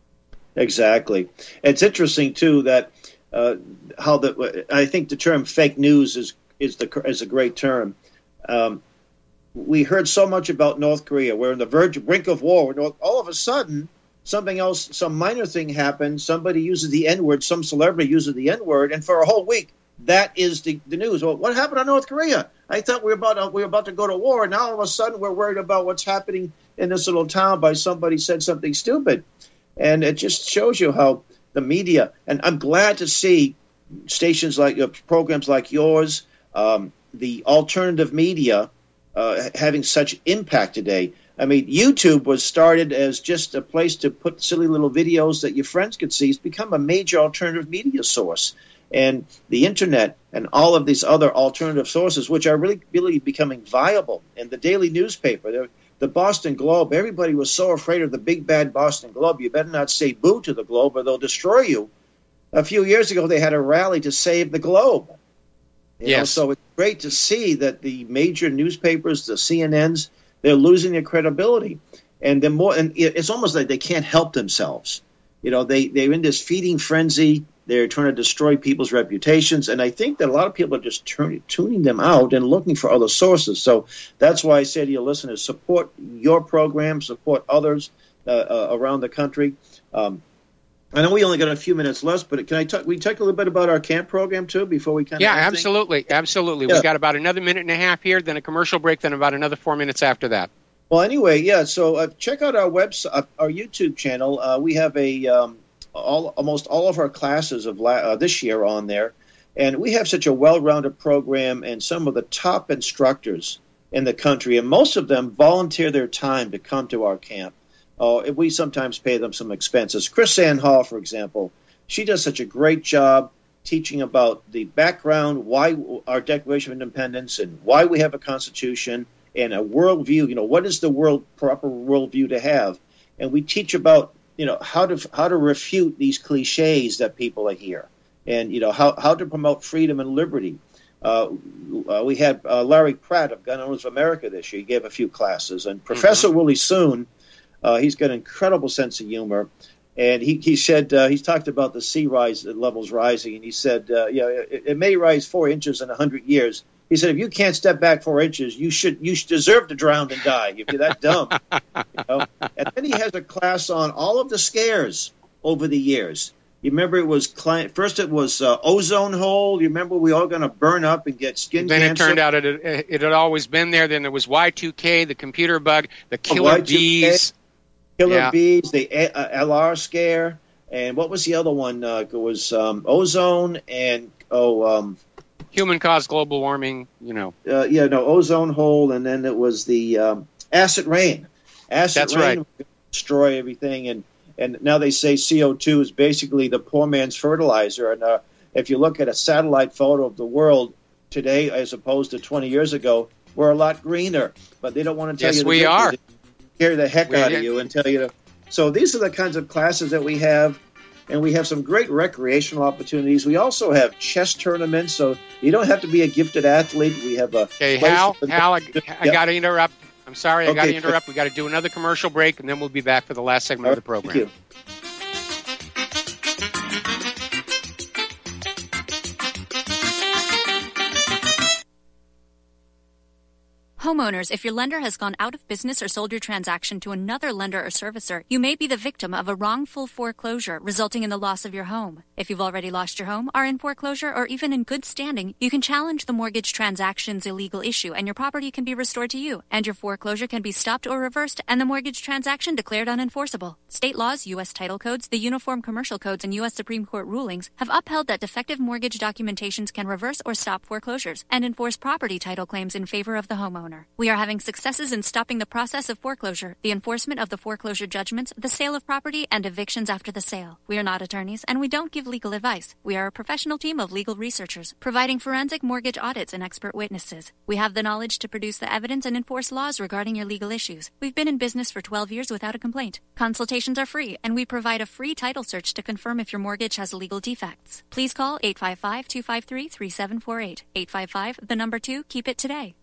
Exactly. It's interesting too that uh, how the I think the term fake news is is the is a great term. Um, we heard so much about North Korea. We're on the verge, brink of war. North, all of a sudden, something else, some minor thing happens. Somebody uses the N-word. Some celebrity uses the N-word, and for a whole week, that is the, the news. Well, what happened to North Korea? I thought we were about to, we were about to go to war, and now all of a sudden we're worried about what's happening in this little town by somebody said something stupid. And it just shows you how the media, and I'm glad to see stations like uh, programs like yours, um, the alternative media, uh, having such impact today. I mean, YouTube was started as just a place to put silly little videos that your friends could see. It's become a major alternative media source. And the internet and all of these other alternative sources, which are really, really becoming viable. And the daily newspaper, the, the Boston Globe, everybody was so afraid of the big bad Boston Globe. You better not say boo to the Globe or they'll destroy you. A few years ago, they had a rally to save the Globe. You yes. know, so it's great to see that the major newspapers, the C N Ns, they're losing their credibility. And they're more, and it's almost like they can't help themselves. You know, they, they're in this feeding frenzy. They're trying to destroy people's reputations. And I think that a lot of people are just turn, tuning them out and looking for other sources. So that's why I say to your listeners, support your program, support others uh, uh, around the country. Um, I know we only got a few minutes left, but can I talk? We talk a little bit about our camp program too before we kind of. Yeah, absolutely, absolutely. Yeah. We got about another minute and a half here, then a commercial break, then about another four minutes after that. Well, anyway, yeah. So uh, check out our website, uh, our YouTube channel. Uh, we have a um, all almost all of our classes of la- uh, this year on there, and we have such a well-rounded program, and some of the top instructors in the country, and most of them volunteer their time to come to our camp. Uh, we sometimes pay them some expenses. Chris Hall, for example, she does such a great job teaching about the background, why our Declaration of Independence, and why we have a Constitution, and a worldview. You know, what is the world proper worldview to have? And we teach about, you know, how to how to refute these cliches that people hear, and you know how how to promote freedom and liberty. Uh, uh, we had uh, Larry Pratt of Gun Owners of America this year. He gave a few classes, and Professor mm-hmm. Willie Soon. Uh, he's got an incredible sense of humor, and he he said uh, he's talked about the sea rise levels rising, and he said, uh, yeah, it, it may rise four inches in a hundred years. He said, if you can't step back four inches, you should you should deserve to drown and die if you're that dumb. You know? And then he has a class on all of the scares over the years. You remember it was client, first it was uh, ozone hole. You remember we all going to burn up and get skin then cancer. Then it turned out it, it, it had always been there. Then there was Y two K, the computer bug, the killer bees. Killer yeah. bees, the uh, L R scare, and what was the other one? Uh, it was um, ozone and oh, um, human-caused global warming. You know, uh, yeah, no, ozone hole, and then it was the um, acid rain. Acid That's rain right. would destroy everything, and and now they say C O two is basically the poor man's fertilizer. And uh, if you look at a satellite photo of the world today, as opposed to twenty years ago, we're a lot greener. But they don't want to tell yes, you. Yes, we are. Scare the heck we, out of you and tell you to. So these are the kinds of classes that we have, and we have some great recreational opportunities. We also have chess tournaments, so you don't have to be a gifted athlete. We have a. Okay, Hal, Hal, I, I yep. got to interrupt. I'm sorry, I okay, got to interrupt. We got to do another commercial break, and then we'll be back for the last segment right, of the program. Thank you. Homeowners, if your lender has gone out of business or sold your transaction to another lender or servicer, you may be the victim of a wrongful foreclosure resulting in the loss of your home. If you've already lost your home, are in foreclosure, or even in good standing, you can challenge the mortgage transaction's illegal issue and your property can be restored to you, and your foreclosure can be stopped or reversed and the mortgage transaction declared unenforceable. State laws, U S title codes, the Uniform Commercial Codes, and U S Supreme Court rulings have upheld that defective mortgage documentations can reverse or stop foreclosures and enforce property title claims in favor of the homeowner. We are having successes in stopping the process of foreclosure, the enforcement of the foreclosure judgments, the sale of property, and evictions after the sale. We are not attorneys, and we don't give legal advice. We are a professional team of legal researchers, providing forensic mortgage audits and expert witnesses. We have the knowledge to produce the evidence and enforce laws regarding your legal issues. We've been in business for twelve years without a complaint. Consultations are free, and we provide a free title search to confirm if your mortgage has legal defects. Please call eight five five, two five three, three seven four eight. eight five five, the number two, keep it today.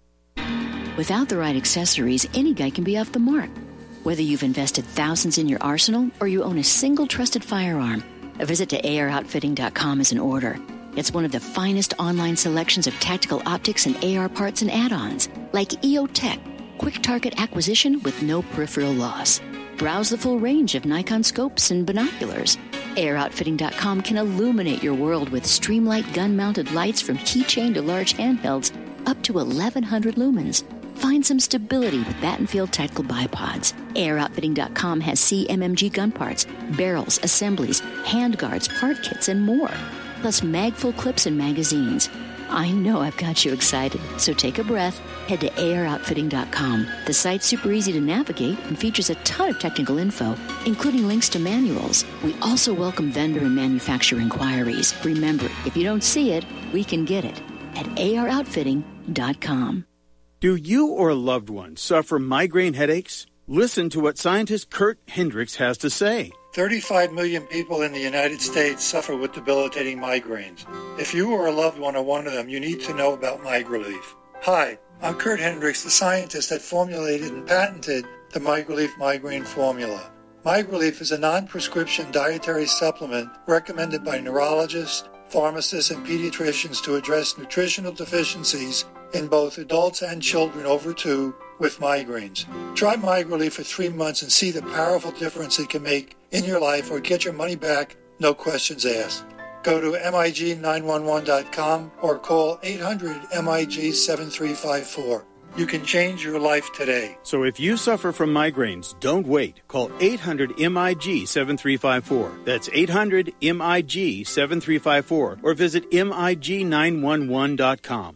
Without the right accessories, any guy can be off the mark. Whether you've invested thousands in your arsenal or you own a single trusted firearm, a visit to A R outfitting dot com is in order. It's one of the finest online selections of tactical optics and A R parts and add-ons, like E O Tech, quick target acquisition with no peripheral loss. Browse the full range of Nikon scopes and binoculars. A R outfitting dot com can illuminate your world with Streamlight gun-mounted lights from keychain to large handhelds up to eleven hundred lumens. Find some stability with Battenfield Tactical Bipods. A R outfitting dot com has C M M G gun parts, barrels, assemblies, handguards, part kits, and more. Plus mag-full clips and magazines. I know I've got you excited, so take a breath. Head to A R outfitting dot com. The site's super easy to navigate and features a ton of technical info, including links to manuals. We also welcome vendor and manufacturer inquiries. Remember, if you don't see it, we can get it at A R outfitting dot com. Do you or a loved one suffer migraine headaches? Listen to what scientist Kurt Hendricks has to say. thirty-five million people in the United States suffer with debilitating migraines. If you or a loved one are one of them, you need to know about MigraLief. Hi, I'm Kurt Hendricks, the scientist that formulated and patented the MigraLief migraine formula. MigraLief is a non-prescription dietary supplement recommended by neurologists, pharmacists, and pediatricians to address nutritional deficiencies in both adults and children over two with migraines. Try MigraLief for three months and see the powerful difference it can make in your life, or get your money back, no questions asked. Go to M I G nine one one dot com or call eight hundred M I G seven three five four. You can change your life today. So if you suffer from migraines, don't wait. Call eight hundred M I G seven three five four. That's eight hundred M I G seven three five four, or visit M I G nine one one dot com.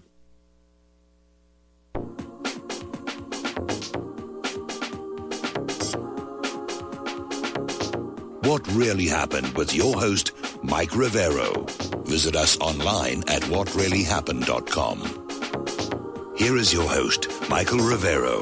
What Really Happened with your host, Mike Rivero. Visit us online at what really happened dot com. Here is your host, Michael Rivero.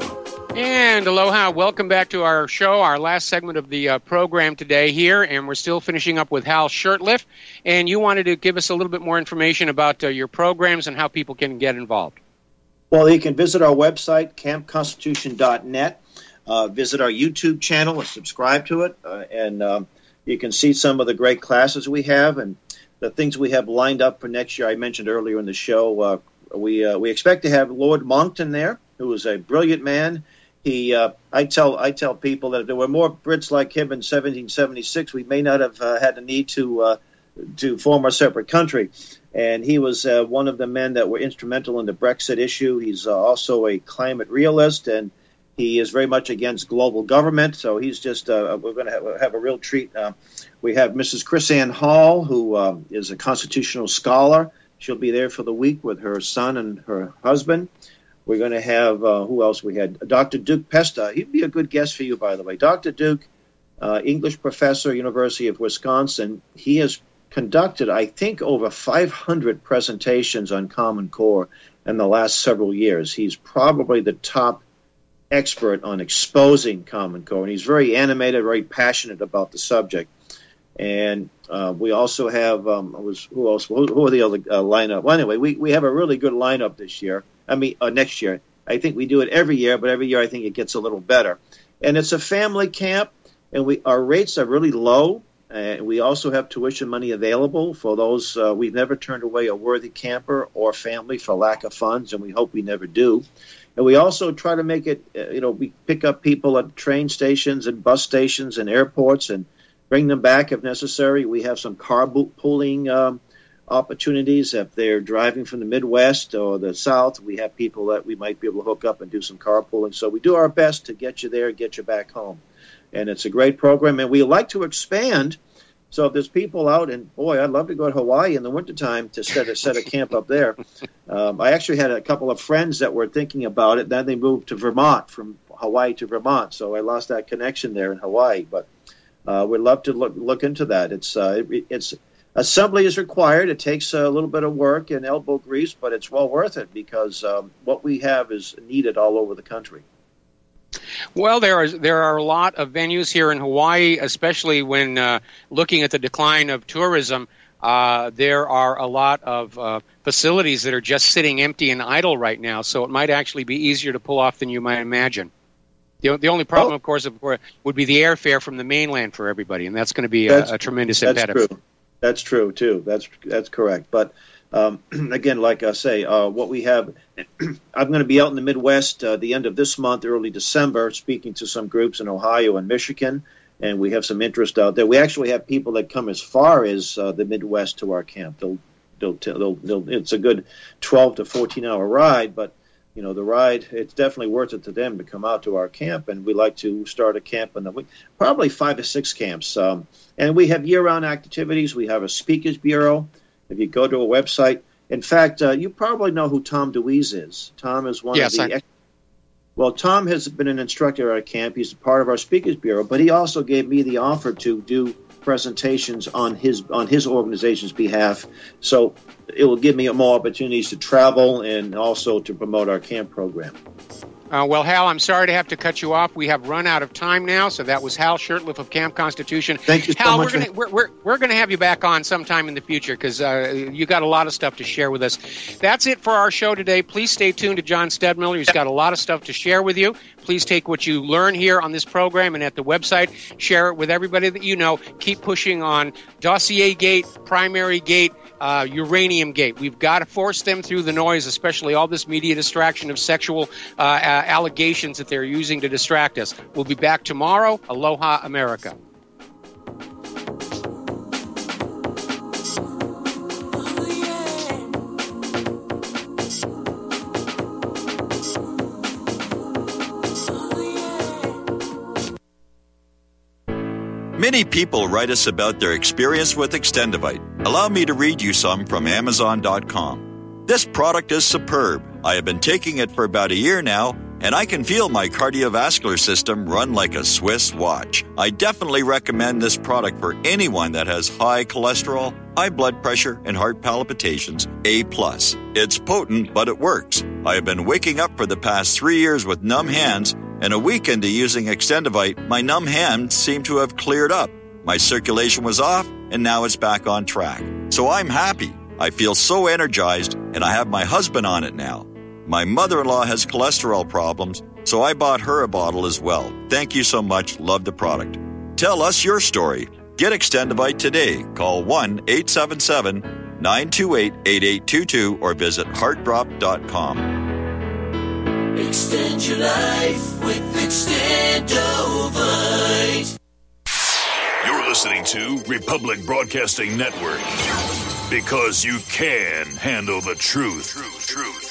And aloha, welcome back to our show, our last segment of the uh, program today here, and we're still finishing up with Hal Shurtleff. And you wanted to give us a little bit more information about uh, your programs and how people can get involved. Well, you can visit our website, camp constitution dot net, uh, visit our YouTube channel and subscribe to it, uh, and um, you can see some of the great classes we have and the things we have lined up for next year. I mentioned earlier in the show, uh, we uh, we expect to have Lord Monckton there, who is a brilliant man. He, uh, I tell I tell people that if there were more Brits like him in seventeen seventy-six, we may not have uh, had the need to uh, to form a separate country. And he was uh, one of the men that were instrumental in the Brexit issue. He's uh, also a climate realist, and he is very much against global government. So he's just uh, we're going to have, have a real treat. Uh, we have Missus Chris Ann Hall, who uh, is a constitutional scholar. She'll be there for the week with her son and her husband. We're going to have, uh, who else we had? Doctor Duke Pesta. He'd be a good guest for you, by the way. Doctor Duke, uh, English professor, University of Wisconsin. He has conducted, I think, over five hundred presentations on Common Core in the last several years. He's probably the top expert on exposing Common Core, and he's very animated, very passionate about the subject. And uh, we also have, um, was who else? Who, who are the other uh, lineup? Well, anyway, we, we have a really good lineup this year. I mean, uh, next year. I think we do it every year, but every year I think it gets a little better. And it's a family camp, and we our rates are really low. And we also have tuition money available for those. Uh, we've never turned away a worthy camper or family for lack of funds, and we hope we never do. And we also try to make it, uh, you know, we pick up people at train stations and bus stations and airports and bring them back if necessary. We have some carpooling um, opportunities. If they're driving from the Midwest or the South, we have people that we might be able to hook up and do some carpooling. So we do our best to get you there, get you back home. And it's a great program, and we like to expand. So if there's people out, and boy, I'd love to go to Hawaii in the wintertime to set a, set a camp up there. Um, I actually had a couple of friends that were thinking about it. Then they moved to Vermont, from Hawaii to Vermont. So I lost that connection there in Hawaii. But uh, we'd love to look, look into that. It's uh, it, it's assembly is required. It takes a little bit of work and elbow grease, but it's well worth it because um, what we have is needed all over the country. Well, there are there are a lot of venues here in Hawaii, especially when uh, looking at the decline of tourism. Uh, there are a lot of uh, facilities that are just sitting empty and idle right now, so it might actually be easier to pull off than you might imagine. The, the only problem, oh. of course, of course, would be the airfare from the mainland for everybody, and that's going to be a, a tremendous that's impediment. True. That's true, too. That's that's correct. But Um, again, like I say, uh, what we have, I'm going to be out in the Midwest uh, the end of this month, early December, speaking to some groups in Ohio and Michigan, and we have some interest out there. We actually have people that come as far as uh, the Midwest to our camp. They'll, they'll, they'll, they'll, it's a good twelve to fourteen hour ride, but you know, the ride, it's definitely worth it to them to come out to our camp, and we like to start a camp in the week, probably five to six camps. Um, and we have year-round activities. We have a speakers bureau. If you go to a website, in fact, uh, you probably know who Tom DeWeese is. Tom is one yes, of the. I... Well, Tom has been an instructor at our camp. He's a part of our speakers bureau, but he also gave me the offer to do presentations on his on his organization's behalf. So it will give me more opportunities to travel and also to promote our camp program. Uh, well, Hal, I'm sorry to have to cut you off. We have run out of time now. So that was Hal Shurtleff of Camp Constitution. Thank you so Hal, much. we're going we're, we're, we're gonna have you back on sometime in the future because uh, you got a lot of stuff to share with us. That's it for our show today. Please stay tuned to John Stedmiller. He's got a lot of stuff to share with you. Please take what you learn here on this program and at the website. Share it with everybody that you know. Keep pushing on Dossier Gate, Primary Gate, uh, Uranium Gate. We've got to force them through the noise, especially all this media distraction of sexual uh, uh, allegations that they're using to distract us. We'll be back tomorrow. Aloha, America. Many people write us about their experience with Extendivite. Allow me to read you some from Amazon dot com. This product is superb. I have been taking it for about a year now, and I can feel my cardiovascular system run like a Swiss watch. I definitely recommend this product for anyone that has high cholesterol, high blood pressure, and heart palpitations, A plus. It's potent, but it works. I have been waking up for the past three years with numb hands, and a week into using Extendivite, my numb hands seem to have cleared up. My circulation was off, and now it's back on track. So I'm happy. I feel so energized, and I have my husband on it now. My mother-in-law has cholesterol problems, so I bought her a bottle as well. Thank you so much. Love the product. Tell us your story. Get Extendivite today. Call one eight seven seven, nine two eight, eight eight two two or visit heart drop dot com. Extend your life with Extendovite. You're listening to Republic Broadcasting Network, because you can handle the truth. Truth, truth.